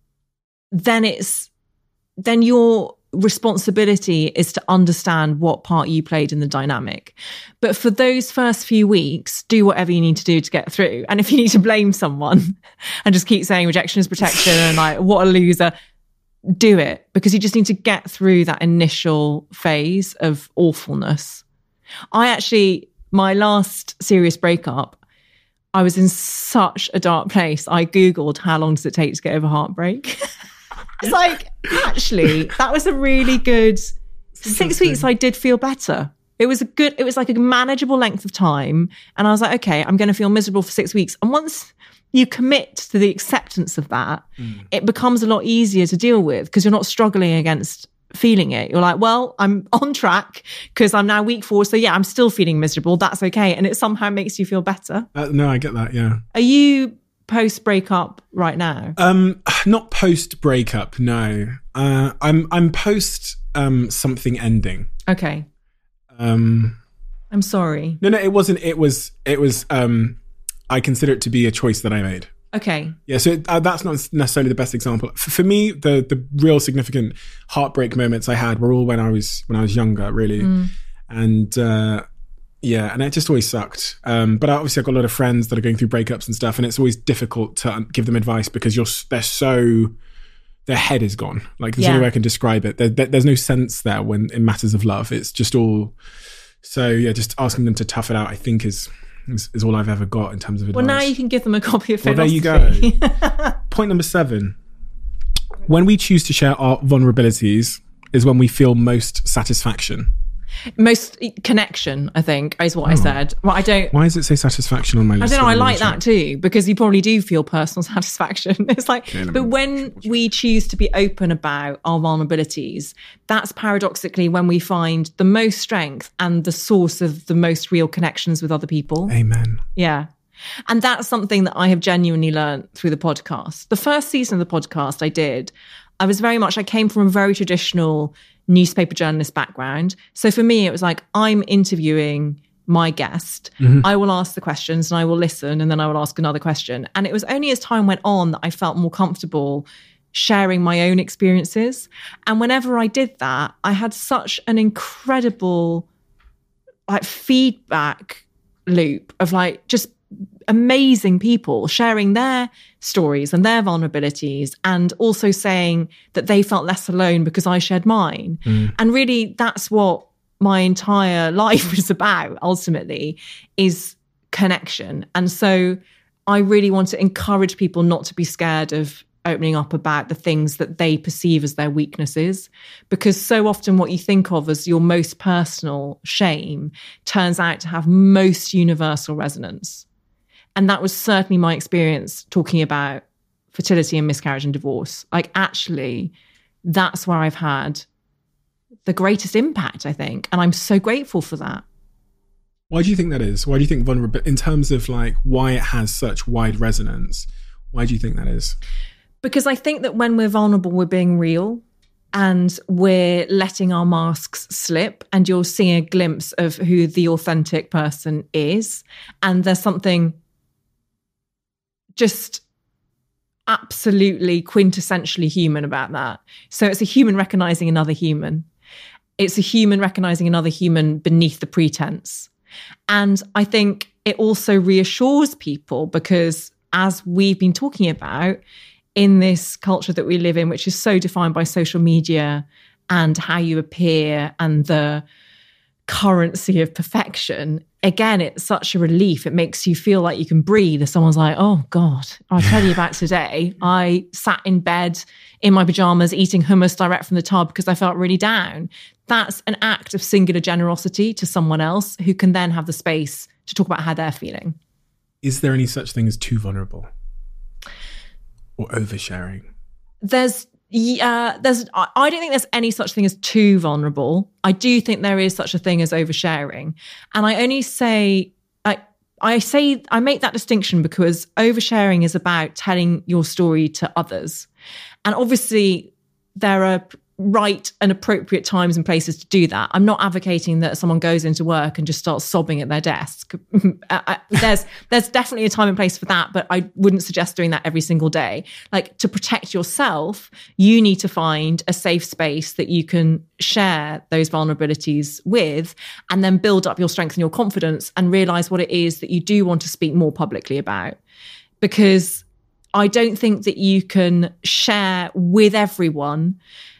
then it's then your responsibility is to understand what part you played in the dynamic. But for those first few weeks, do whatever you need to do to get through. And if you need to blame someone and just keep saying rejection is protection and like, what a loser, do it, because you just need to get through that initial phase of awfulness. I actually, my last serious breakup, I was in such a dark place. I Googled how long does it take to get over heartbreak? It's like, actually, that was a really good six weeks. I did feel better. It was a good, it was like a manageable length of time. And I was like, okay, I'm going to feel miserable for six weeks. And once you commit to the acceptance of that, mm. it becomes a lot easier to deal with because you're not struggling against feeling it. You're like, well, I'm on track because I'm now week four. So yeah, I'm still feeling miserable. That's okay. And it somehow makes you feel better.
Uh, no, I get that. Yeah.
Are you post breakup right now?
Um, not post breakup. No, uh, I'm, I'm post, um, something ending.
Okay.
Um,
I'm sorry.
No, no, it wasn't. It was, it was, um, I consider it to be a choice that I made.
Okay.
Yeah, so uh, that's not necessarily the best example. For, for me, the the real significant heartbreak moments I had were all when I was when I was younger, really, mm. and uh, yeah, and it just always sucked. Um, but obviously, I've got a lot of friends that are going through breakups and stuff, and it's always difficult to give them advice because you're they're so their head is gone. Like there's yeah. no way I can describe it. There, there, there's no sense there when in matters of love. It's just all. So yeah, just asking them to tough it out, I think is. Is, is all I've ever got in terms of advice.
Well, now you can give them a copy of
Philosophy. Well, there you go. Point number seven. When we choose to share our vulnerabilities is when we feel most satisfaction.
Most connection, I think, is what oh. I said. Well, I don't.
Why does it say satisfaction on my list?
I don't know. I like that too, because you probably do feel personal satisfaction. It's like, okay, but when we choose to be open about our vulnerabilities, that's paradoxically when we find the most strength and the source of the most real connections with other people.
Amen.
Yeah. And that's something that I have genuinely learned through the podcast. The first season of the podcast I did, I was very much, I came from a very traditional newspaper journalist background. So for me, it was like, I'm interviewing my guest. Mm-hmm. I will ask the questions and I will listen and then I will ask another question. And it was only as time went on that I felt more comfortable sharing my own experiences. And whenever I did that, I had such an incredible like feedback loop of like just amazing people sharing their stories and their vulnerabilities and also saying that they felt less alone because I shared mine. Mm. And really that's what my entire life is about ultimately, is connection. And so I really want to encourage people not to be scared of opening up about the things that they perceive as their weaknesses, because so often what you think of as your most personal shame turns out to have most universal resonance. And that was certainly my experience talking about fertility and miscarriage and divorce. Like, actually, that's where I've had the greatest impact, I think. And I'm so grateful for that.
Why do you think that is? Why do you think vulnerability, in terms of like why it has such wide resonance, why do you think that is?
Because I think that when we're vulnerable, we're being real and we're letting our masks slip, and you're seeing a glimpse of who the authentic person is. And there's something just absolutely quintessentially human about that. So it's a human recognizing another human. It's a human recognizing another human beneath the pretense. And I think it also reassures people because, as we've been talking about, in this culture that we live in, which is so defined by social media and how you appear and the currency of perfection, again, it's such a relief. It makes you feel like you can breathe. If someone's like, oh God, I'll tell you about today. I sat in bed in my pajamas eating hummus direct from the tub because I felt really down. That's an act of singular generosity to someone else who can then have the space to talk about how they're feeling.
Is there any such thing as too vulnerable or oversharing?
There's Yeah, there's. I don't think there's any such thing as too vulnerable. I do think there is such a thing as oversharing, and I only say I I say I make that distinction because oversharing is about telling your story to others, and obviously there are right and appropriate times and places to do that. I'm not advocating that someone goes into work and just starts sobbing at their desk. I, I, there's there's definitely a time and place for that, but I wouldn't suggest doing that every single day. Like, to protect yourself, you need to find a safe space that you can share those vulnerabilities with, and then build up your strength and your confidence and realize what it is that you do want to speak more publicly about. Because I don't think that you can share with everyone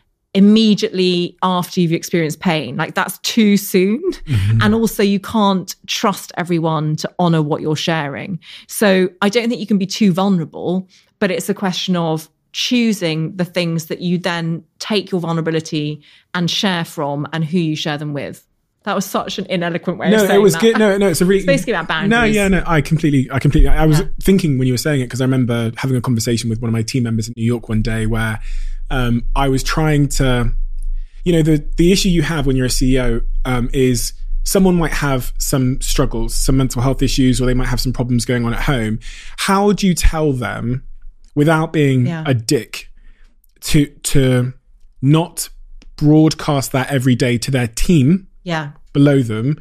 immediately after you've experienced pain. Like, that's too soon. Mm-hmm. And also, you can't trust everyone to honor what you're sharing. So I don't think you can be too vulnerable, but it's a question of choosing the things that you then take your vulnerability and share from, and who you share them with. That was such an ineloquent way
no,
of saying that.
No, it was good. No, no, it's a really...
It's basically about boundaries.
No, yeah, no, I completely, I completely... I was yeah. thinking when you were saying it, because I remember having a conversation with one of my team members in New York one day where um, I was trying to... You know, the, the issue you have when you're a C E O um, is someone might have some struggles, some mental health issues, or they might have some problems going on at home. How do you tell them, without being yeah. a dick, to to not broadcast that every day to their team
yeah.
below them,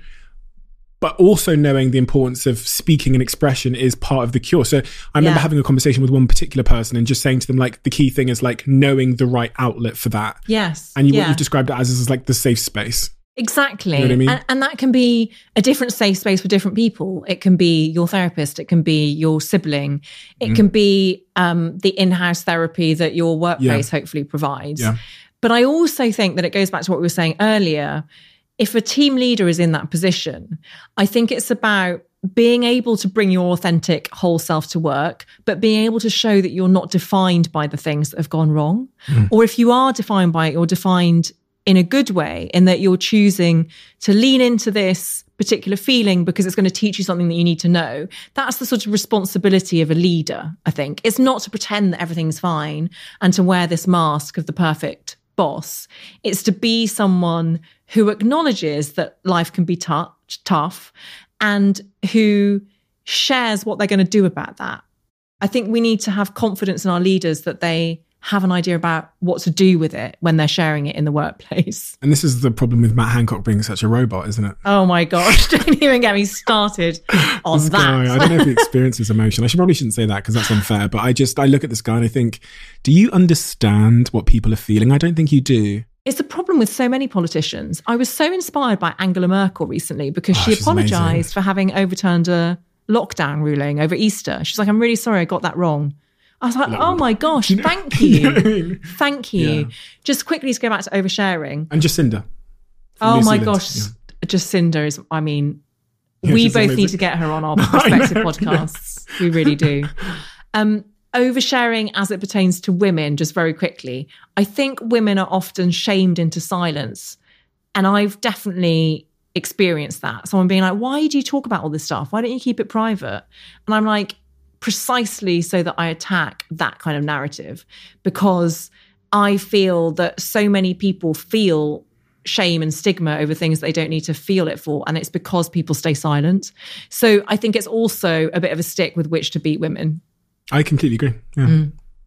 but also knowing the importance of speaking and expression is part of the cure? So I remember yeah. having a conversation with one particular person and just saying to them, like, the key thing is like knowing the right outlet for that.
Yes.
And you,
yeah.
what you've described it as is like the safe space.
Exactly.
You know what I mean?
and, and that can be a different safe space for different people. It can be your therapist. It can be your sibling. It mm. can be um, the in-house therapy that your workplace yeah. hopefully provides. Yeah. But I also think that it goes back to what we were saying earlier. If a team leader is in that position, I think it's about being able to bring your authentic whole self to work, but being able to show that you're not defined by the things that have gone wrong. Mm. Or if you are defined by it, you're defined in a good way, in that you're choosing to lean into this particular feeling because it's going to teach you something that you need to know. That's the sort of responsibility of a leader, I think. It's not to pretend that everything's fine and to wear this mask of the perfect boss. It's to be someone who acknowledges that life can be t- tough and who shares what they're going to do about that. I think we need to have confidence in our leaders that they have an idea about what to do with it when they're sharing it in the workplace.
And this is the problem with Matt Hancock being such a robot, isn't it?
Oh my gosh, don't even get me started on
this
that.
Guy, I don't know if he experiences emotion. I should probably shouldn't say that because that's unfair, but I just, I look at this guy and I think, do you understand what people are feeling? I don't think you do.
It's the problem with so many politicians. I was so inspired by Angela Merkel recently because
oh,
she apologised for having overturned a lockdown ruling over Easter. She's like, I'm really sorry I got that wrong. I was like, no. oh my gosh, you know, thank you. you know what I mean? Thank you. Yeah. Just quickly to go back to oversharing.
And Jacinda.
Oh
New
my
Zealand.
gosh, yeah. Jacinda is, I mean,
yeah,
we both
amazing.
need to get her on our respective know, podcasts. Yeah. We really do. Um, oversharing as it pertains to women, just very quickly. I think women are often shamed into silence. And I've definitely experienced that. Someone being like, why do you talk about all this stuff? Why don't you keep it private? And I'm like, precisely so that I attack that kind of narrative, because I feel that so many people feel shame and stigma over things they don't need to feel it for. And it's because people stay silent. So I think it's also a bit of a stick with which to beat women.
I completely agree. Yeah. Mm.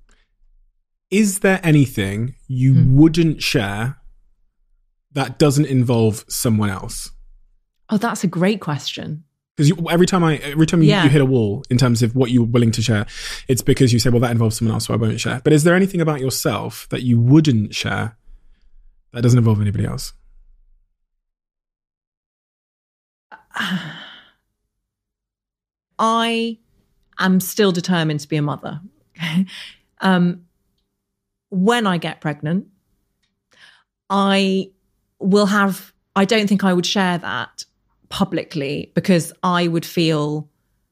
Is there anything you mm. wouldn't share that doesn't involve someone else?
Oh, that's a great question.
Because every time I, every time you, yeah. you hit a wall in terms of what you're willing to share, it's because you say, well, that involves someone else, so I won't share. But is there anything about yourself that you wouldn't share that doesn't involve anybody else?
I am still determined to be a mother. um, when I get pregnant, I will have, I don't think I would share that publicly because I would feel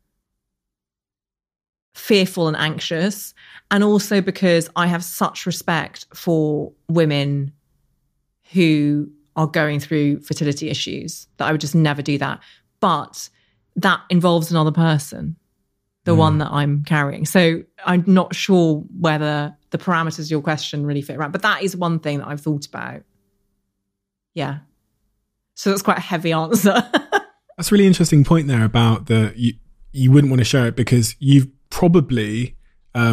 fearful and anxious, and also because I have such respect for women who are going through fertility issues that I would just never do that. But that involves another person, the mm. one that I'm carrying. So I'm not sure whether the parameters of your question really fit around, but that is one thing that I've thought about. Yeah. So that's quite a heavy answer.
That's a really interesting point there about the, you, you wouldn't want to share it because you've probably um,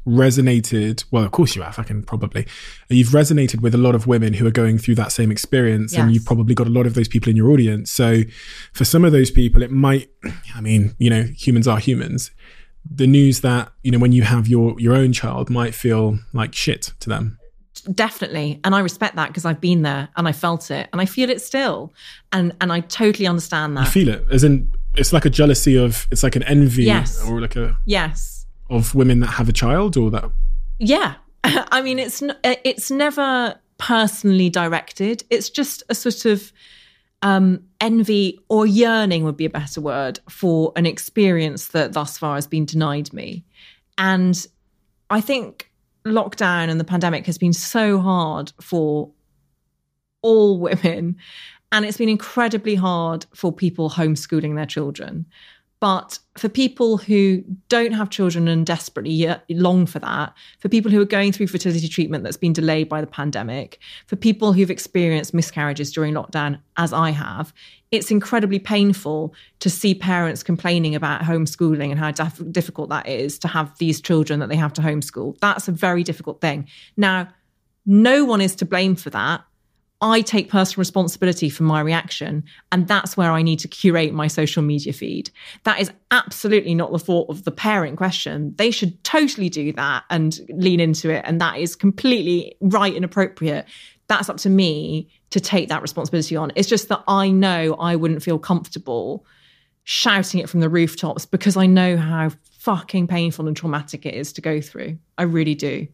resonated, well, of course you have, I can probably, you've resonated with a lot of women who are going through that same experience, yes. and you've probably got a lot of those people in your audience. So for some of those people, it might, I mean, you know, humans are humans. The news that, you know, when you have your, your own child might feel like shit to them.
Definitely. And I respect that because I've been there and I felt it and I feel it still. And and I totally understand that.
You feel it as in, it's like a jealousy of, it's like an envy,
yes.
or like a...
Yes.
Of women that have a child, or that?
Yeah. I mean, it's it's never personally directed. It's just a sort of um, envy or yearning would be a better word for an experience that thus far has been denied me. And I think lockdown and the pandemic has been so hard for all women, and it's been incredibly hard for people homeschooling their children. But for people who don't have children and desperately long for that, for people who are going through fertility treatment that's been delayed by the pandemic, for people who've experienced miscarriages during lockdown, as I have, it's incredibly painful to see parents complaining about homeschooling and how dif- difficult that is to have these children that they have to homeschool. That's a very difficult thing. Now, no one is to blame for that. I take personal responsibility for my reaction, and that's where I need to curate my social media feed. That is absolutely not the fault of the parent in question. They should totally do that and lean into it, and that is completely right and appropriate. That's up to me to take that responsibility on. It's just that I know I wouldn't feel comfortable shouting it from the rooftops because I know how fucking painful and traumatic it is to go through. I really do.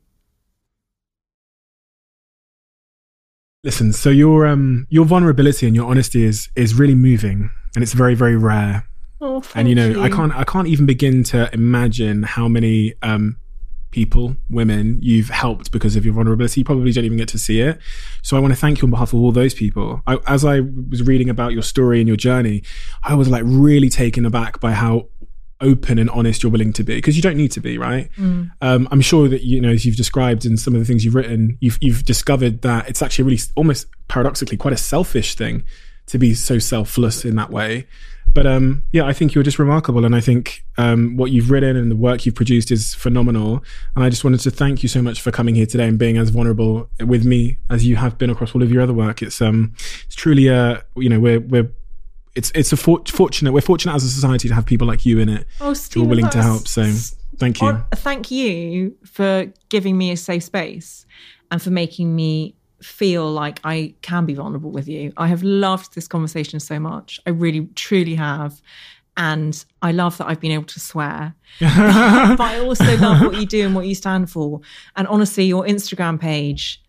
Listen, so your um your vulnerability and your honesty is is really moving, and it's very, very rare.
Oh, thank
and you know,
you.
I can't I can't even begin to imagine how many um people, women you've helped because of your vulnerability. You probably don't even get to see it. So I want to thank you on behalf of all those people. I, as I was reading about your story and your journey, I was like really taken aback by how open and honest you're willing to be, because you don't need to be, right? Mm. Um, I'm sure that, you know, as you've described in some of the things you've written, you've you've discovered that it's actually really almost paradoxically quite a selfish thing to be so selfless in that way. But um, yeah, I think you're just remarkable, and I think um, what you've written and the work you've produced is phenomenal. And I just wanted to thank you so much for coming here today and being as vulnerable with me as you have been across all of your other work. It's um, it's truly a, you know, we're we're It's it's a for- fortunate we're fortunate as a society to have people like you in it,
oh, Stephen,
who are willing to help. So thank you.
On, thank you for giving me a safe space and for making me feel like I can be vulnerable with you. I have loved this conversation so much. I really, truly have. And I love that I've been able to swear. But I also love what you do and what you stand for. And honestly, your Instagram page,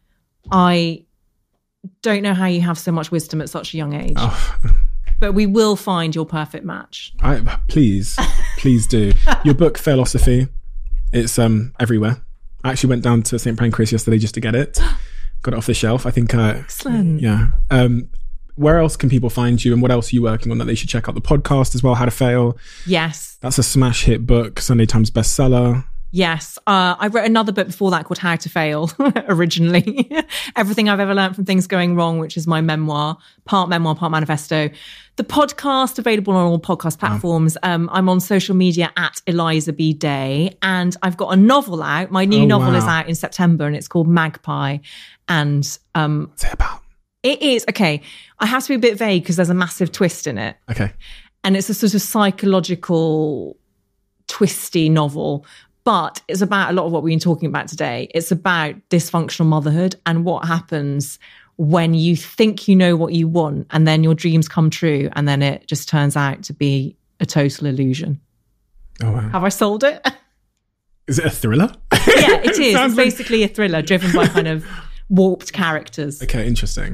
I don't know how you have so much wisdom at such a young age. Oh. But we will find your perfect match.
I, please, please do. Your book, Failosophy, it's um, everywhere. I actually went down to Saint Pancras yesterday just to get it. Got it off the shelf. I think... Uh,
Excellent.
Yeah. Um, where else can people find you, and what else are you working on that they should check out? The podcast as well, How to Fail.
Yes.
That's a smash hit book, Sunday Times bestseller.
Yes. Uh, I wrote another book before that called How to Fail, originally. Everything I've ever learned from things going wrong, which is my memoir, part memoir, part manifesto. The podcast, available on all podcast platforms. Wow. Um, I'm on social media at Eliza B. Day. And I've got a novel out. My new oh, novel wow. is out in September, and it's called Magpie. And um,
what's it about?
It is, okay, I have to be a bit vague because there's a massive twist in it.
Okay.
And it's a sort of psychological, twisty novel. But it's about a lot of what we've been talking about today. It's about dysfunctional motherhood and what happens when you think you know what you want and then your dreams come true and then it just turns out to be a total illusion.
Oh, wow.
Have I sold it?
Is it a thriller?
Yeah, it is. It's
like...
basically a thriller driven by kind of warped characters.
Okay, interesting.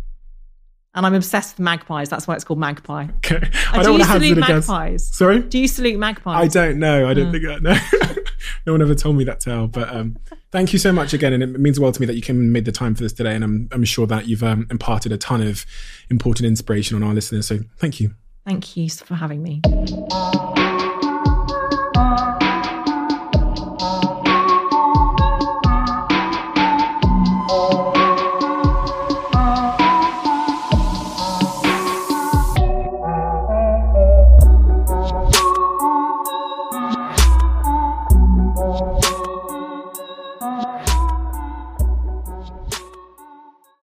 And I'm obsessed with magpies. That's why it's called Magpie.
Okay.
I do you salute magpies?
Guess. Sorry?
Do you salute magpies?
I don't know. I don't mm. think I know. No one ever told me that tale. But um, thank you so much again. And it means well to me that you came and made the time for this today. And I'm, I'm sure that you've um, imparted a ton of important inspiration on our listeners. So thank you.
Thank you for having me.